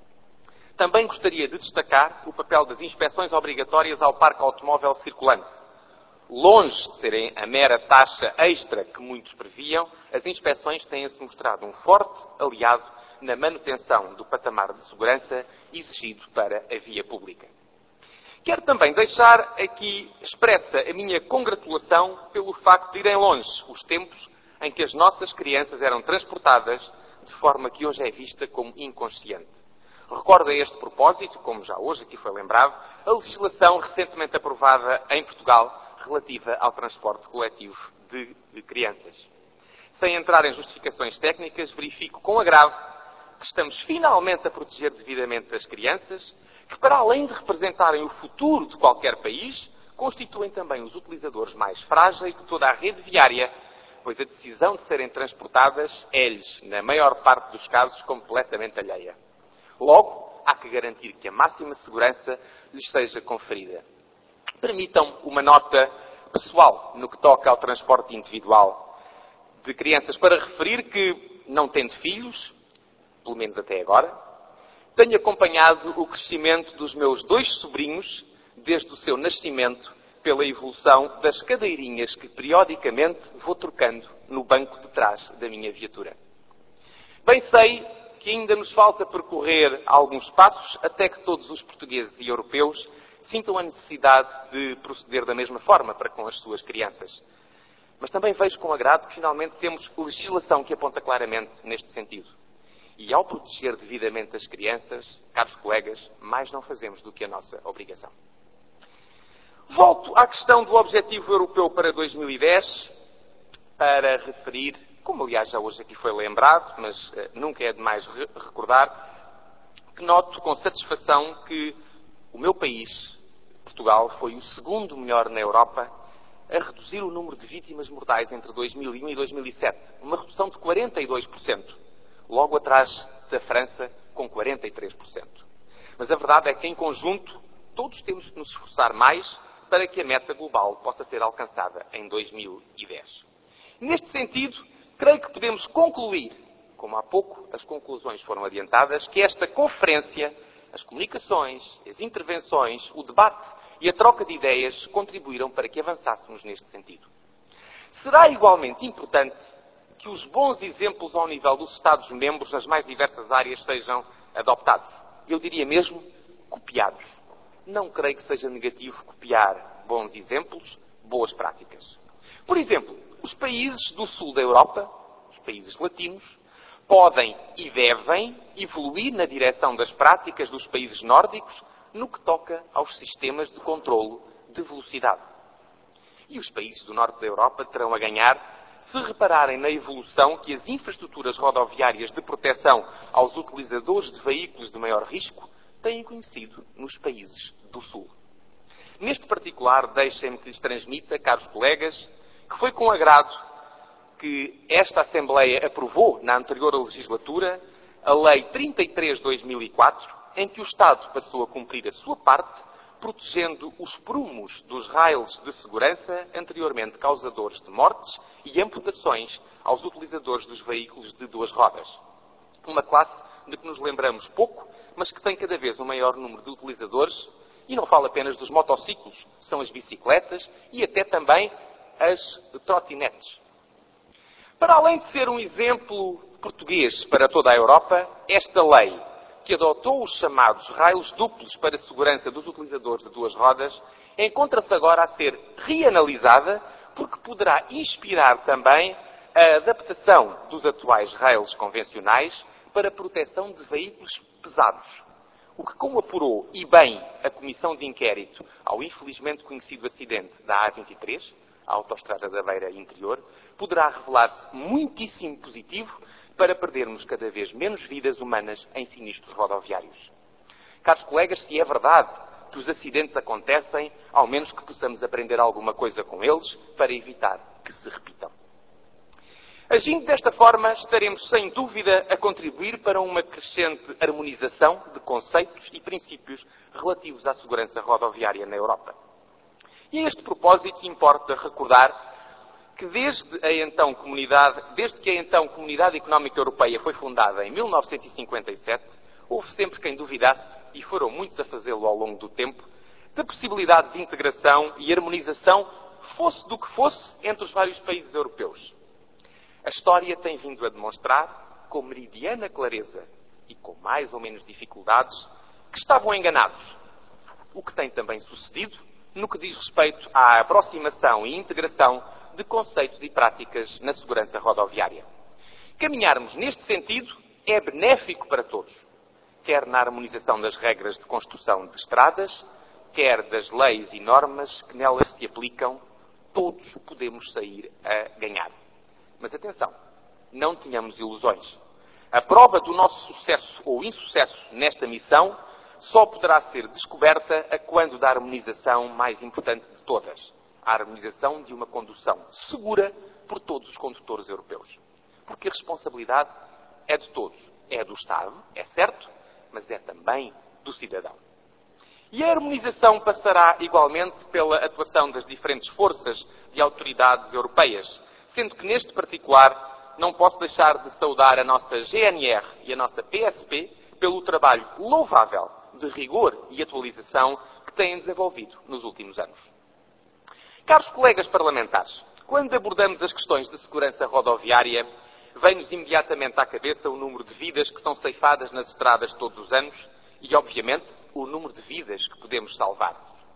Também gostaria de destacar o papel das inspeções obrigatórias ao parque automóvel circulante. Longe de serem a mera taxa extra que muitos previam, as inspeções têm-se mostrado um forte aliado na manutenção do patamar de segurança exigido para a via pública. Quero também deixar aqui expressa a minha congratulação pelo facto de irem longe os tempos em que as nossas crianças eram transportadas de forma que hoje é vista como inconsciente. Recordo a este propósito, como já hoje aqui foi lembrado, a legislação recentemente aprovada em Portugal relativa ao transporte coletivo de, de crianças. Sem entrar em justificações técnicas, verifico com agravo que estamos finalmente a proteger devidamente as crianças, que, para além de representarem o futuro de qualquer país, constituem também os utilizadores mais frágeis de toda a rede viária, pois a decisão de serem transportadas é-lhes, na maior parte dos casos, completamente alheia. Logo, há que garantir que a máxima segurança lhes seja conferida. Permitam uma nota pessoal no que toca ao transporte individual de crianças, para referir que, não tendo filhos, pelo menos até agora, tenho acompanhado o crescimento dos meus dois sobrinhos desde o seu nascimento pela evolução das cadeirinhas que periodicamente vou trocando no banco de trás da minha viatura. Bem sei que ainda nos falta percorrer alguns passos até que todos os portugueses e europeus sintam a necessidade de proceder da mesma forma para com as suas crianças. Mas também vejo com agrado que finalmente temos legislação que aponta claramente neste sentido. E ao proteger devidamente as crianças, caros colegas, mais não fazemos do que a nossa obrigação. Volto à questão do Objetivo Europeu para dois mil e dez para referir, como aliás já hoje aqui foi lembrado, mas uh, nunca é demais re recordar, que noto com satisfação que o meu país, Portugal, foi o segundo melhor na Europa a reduzir o número de vítimas mortais entre dois mil e um e dois mil e sete, uma redução de quarenta e dois por cento, logo atrás da França, com quarenta e três por cento. Mas a verdade é que, em conjunto, todos temos que nos esforçar mais para que a meta global possa ser alcançada em dois mil e dez. Neste sentido, creio que podemos concluir, como há pouco as conclusões foram adiantadas, que esta conferência, as comunicações, as intervenções, o debate e a troca de ideias contribuíram para que avançássemos neste sentido. Será igualmente importante que os bons exemplos ao nível dos Estados-membros nas mais diversas áreas sejam adoptados. Eu diria mesmo copiados. Não creio que seja negativo copiar bons exemplos, boas práticas. Por exemplo, os países do sul da Europa, os países latinos, podem e devem evoluir na direção das práticas dos países nórdicos no que toca aos sistemas de controlo de velocidade. E os países do norte da Europa terão a ganhar se repararem na evolução que as infraestruturas rodoviárias de proteção aos utilizadores de veículos de maior risco têm conhecido nos países do sul. Neste particular, deixem-me que lhes transmita, caros colegas, que foi com agrado que esta Assembleia aprovou, na anterior legislatura, a Lei trinta e três barra dois mil e quatro, em que o Estado passou a cumprir a sua parte, protegendo os prumos dos rails de segurança anteriormente causadores de mortes e amputações aos utilizadores dos veículos de duas rodas. Uma classe de que nos lembramos pouco, mas que tem cada vez um maior número de utilizadores, e não falo apenas dos motociclos, são as bicicletas e até também as trotinetes. Para além de ser um exemplo português para toda a Europa, esta lei, que adotou os chamados raios duplos para a segurança dos utilizadores de duas rodas, encontra-se agora a ser reanalisada, porque poderá inspirar também a adaptação dos atuais rails convencionais para a proteção de veículos pesados. O que, como apurou e bem a Comissão de Inquérito ao infelizmente conhecido acidente da A vinte e três, a Autostrada da Beira Interior, poderá revelar-se muitíssimo positivo para perdermos cada vez menos vidas humanas em sinistros rodoviários. Caros colegas, se é verdade que os acidentes acontecem, ao menos que possamos aprender alguma coisa com eles para evitar que se repitam. Agindo desta forma, estaremos sem dúvida a contribuir para uma crescente harmonização de conceitos e princípios relativos à segurança rodoviária na Europa. E a este propósito importa recordar que desde, a então comunidade, desde que a então Comunidade Económica Europeia foi fundada em mil novecentos e cinquenta e sete, houve sempre quem duvidasse, e foram muitos a fazê-lo ao longo do tempo, da possibilidade de integração e harmonização, fosse do que fosse, entre os vários países europeus. A história tem vindo a demonstrar, com meridiana clareza e com mais ou menos dificuldades, que estavam enganados. O que tem também sucedido no que diz respeito à aproximação e integração de conceitos e práticas na segurança rodoviária. Caminharmos neste sentido é benéfico para todos, quer na harmonização das regras de construção de estradas, quer das leis e normas que nelas se aplicam, todos podemos sair a ganhar. Mas atenção, não tenhamos ilusões. A prova do nosso sucesso ou insucesso nesta missão só poderá ser descoberta a quando da harmonização mais importante de todas, a harmonização de uma condução segura por todos os condutores europeus. Porque a responsabilidade é de todos. É do Estado, é certo, mas é também do cidadão. E a harmonização passará igualmente pela atuação das diferentes forças e autoridades europeias, sendo que neste particular não posso deixar de saudar a nossa G N R e a nossa P S P pelo trabalho louvável de rigor e atualização que têm desenvolvido nos últimos anos. Caros colegas parlamentares, quando abordamos as questões de segurança rodoviária, vem-nos imediatamente à cabeça o número de vidas que são ceifadas nas estradas todos os anos e, obviamente, o número de vidas que podemos salvar.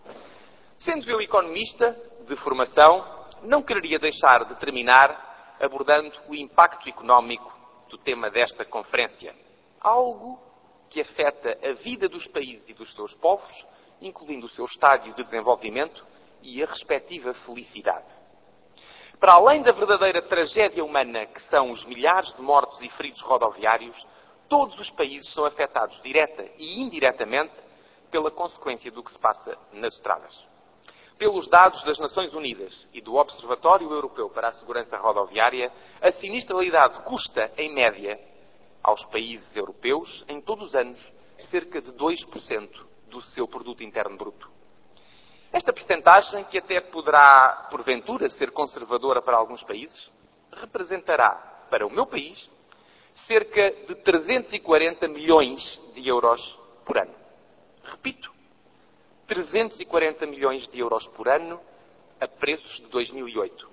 Sendo eu economista de formação, não quereria deixar de terminar abordando o impacto económico do tema desta conferência. Algo que afeta a vida dos países e dos seus povos, incluindo o seu estádio de desenvolvimento e a respectiva felicidade. Para além da verdadeira tragédia humana que são os milhares de mortos e feridos rodoviários, todos os países são afetados direta e indiretamente pela consequência do que se passa nas estradas. Pelos dados das Nações Unidas e do Observatório Europeu para a Segurança Rodoviária, a sinistralidade custa, em média, aos países europeus, em todos os anos, cerca de dois por cento do seu produto interno bruto. Esta percentagem, que até poderá, porventura, ser conservadora para alguns países, representará, para o meu país, cerca de trezentos e quarenta milhões de euros por ano. Repito, trezentos e quarenta milhões de euros por ano a preços de dois mil e oito.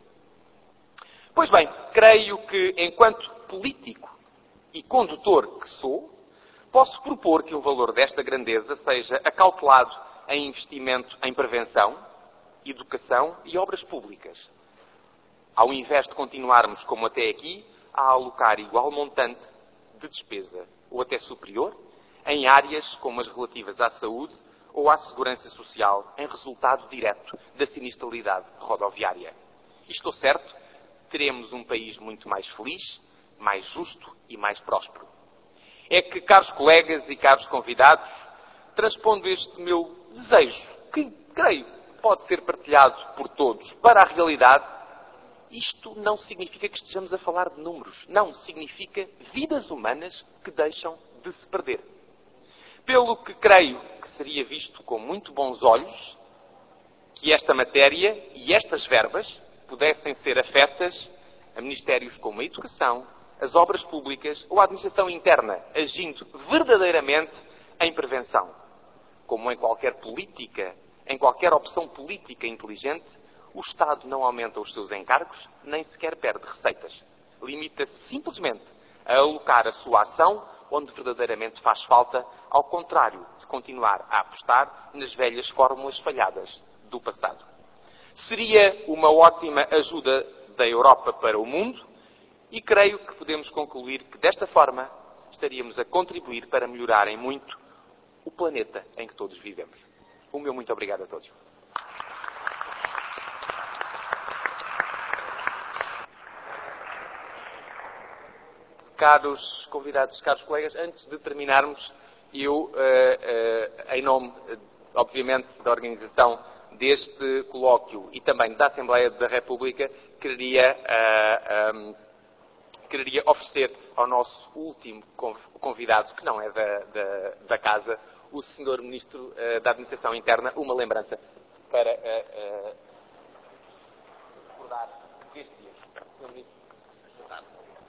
Pois bem, creio que, enquanto político e condutor que sou, posso propor que o valor desta grandeza seja acautelado em investimento em prevenção, educação e obras públicas, ao invés de continuarmos como até aqui a alocar igual montante de despesa, ou até superior, em áreas como as relativas à saúde ou à segurança social, em resultado direto da sinistralidade rodoviária. E estou certo, teremos um país muito mais feliz, mais justo e mais próspero. É que, caros colegas e caros convidados, transpondo este meu desejo, que creio pode ser partilhado por todos, para a realidade, isto não significa que estejamos a falar de números. Não, significa vidas humanas que deixam de se perder. Pelo que creio que seria visto com muito bons olhos que esta matéria e estas verbas pudessem ser afetas a ministérios como a Educação, as Obras Públicas ou a Administração Interna, agindo verdadeiramente em prevenção. Como em qualquer política, em qualquer opção política inteligente, o Estado não aumenta os seus encargos, nem sequer perde receitas. limita-se simplesmente a alocar a sua ação onde verdadeiramente faz falta, ao contrário de continuar a apostar nas velhas fórmulas falhadas do passado. Seria uma ótima ajuda da Europa para o mundo e creio que podemos concluir que, desta forma, estaríamos a contribuir para melhorar em muito o planeta em que todos vivemos. O meu muito obrigado a todos. Caros convidados, caros colegas, antes de terminarmos, eu, uh, uh, em nome, uh, obviamente, da organização deste colóquio e também da Assembleia da República, queria, uh, um, queria oferecer ao nosso último convidado, que não é da, da, da Casa, o senhor Ministro uh, da Administração Interna, uma lembrança para uh, uh, recordar este dia. senhor Ministro, boa tarde.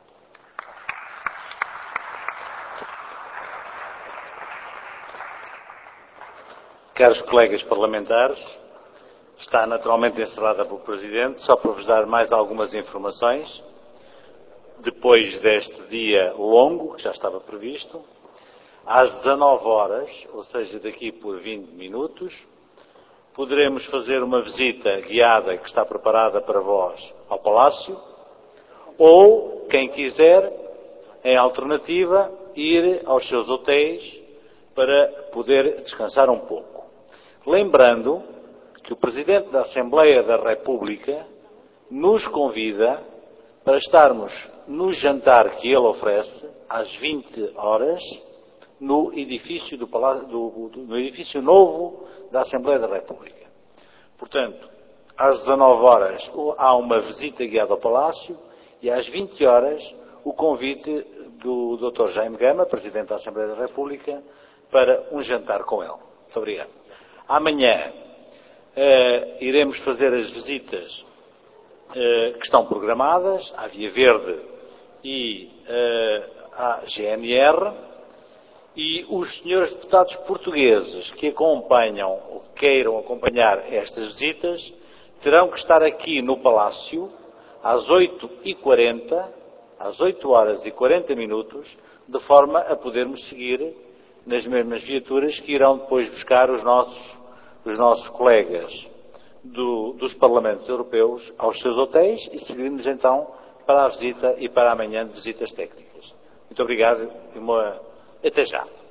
Caros colegas parlamentares, está naturalmente encerrada pelo Presidente, só para vos dar mais algumas informações. Depois deste dia longo, que já estava previsto, às dezanove horas, ou seja, daqui por vinte minutos, poderemos fazer uma visita guiada que está preparada para vós ao Palácio, ou, quem quiser, em alternativa, ir aos seus hotéis para poder descansar um pouco. Lembrando que o Presidente da Assembleia da República nos convida para estarmos no jantar que ele oferece, às vinte horas, no edifício, do Palácio, do, do, no edifício novo da Assembleia da República. Portanto, às dezanove horas há uma visita guiada ao Palácio e às vinte horas o convite do doutor Jaime Gama, Presidente da Assembleia da República, para um jantar com ele. Muito obrigado. Amanhã uh, iremos fazer as visitas uh, que estão programadas à Via Verde e uh, à G N R, e os senhores deputados portugueses que acompanham ou queiram acompanhar estas visitas terão que estar aqui no Palácio às oito e quarenta, às oito horas e quarenta minutos, de forma a podermos seguir nas mesmas viaturas que irão depois buscar os nossos, os nossos colegas do, dos Parlamentos Europeus aos seus hotéis e seguirmos então para a visita e para amanhã de visitas técnicas. Muito obrigado e uma... até já.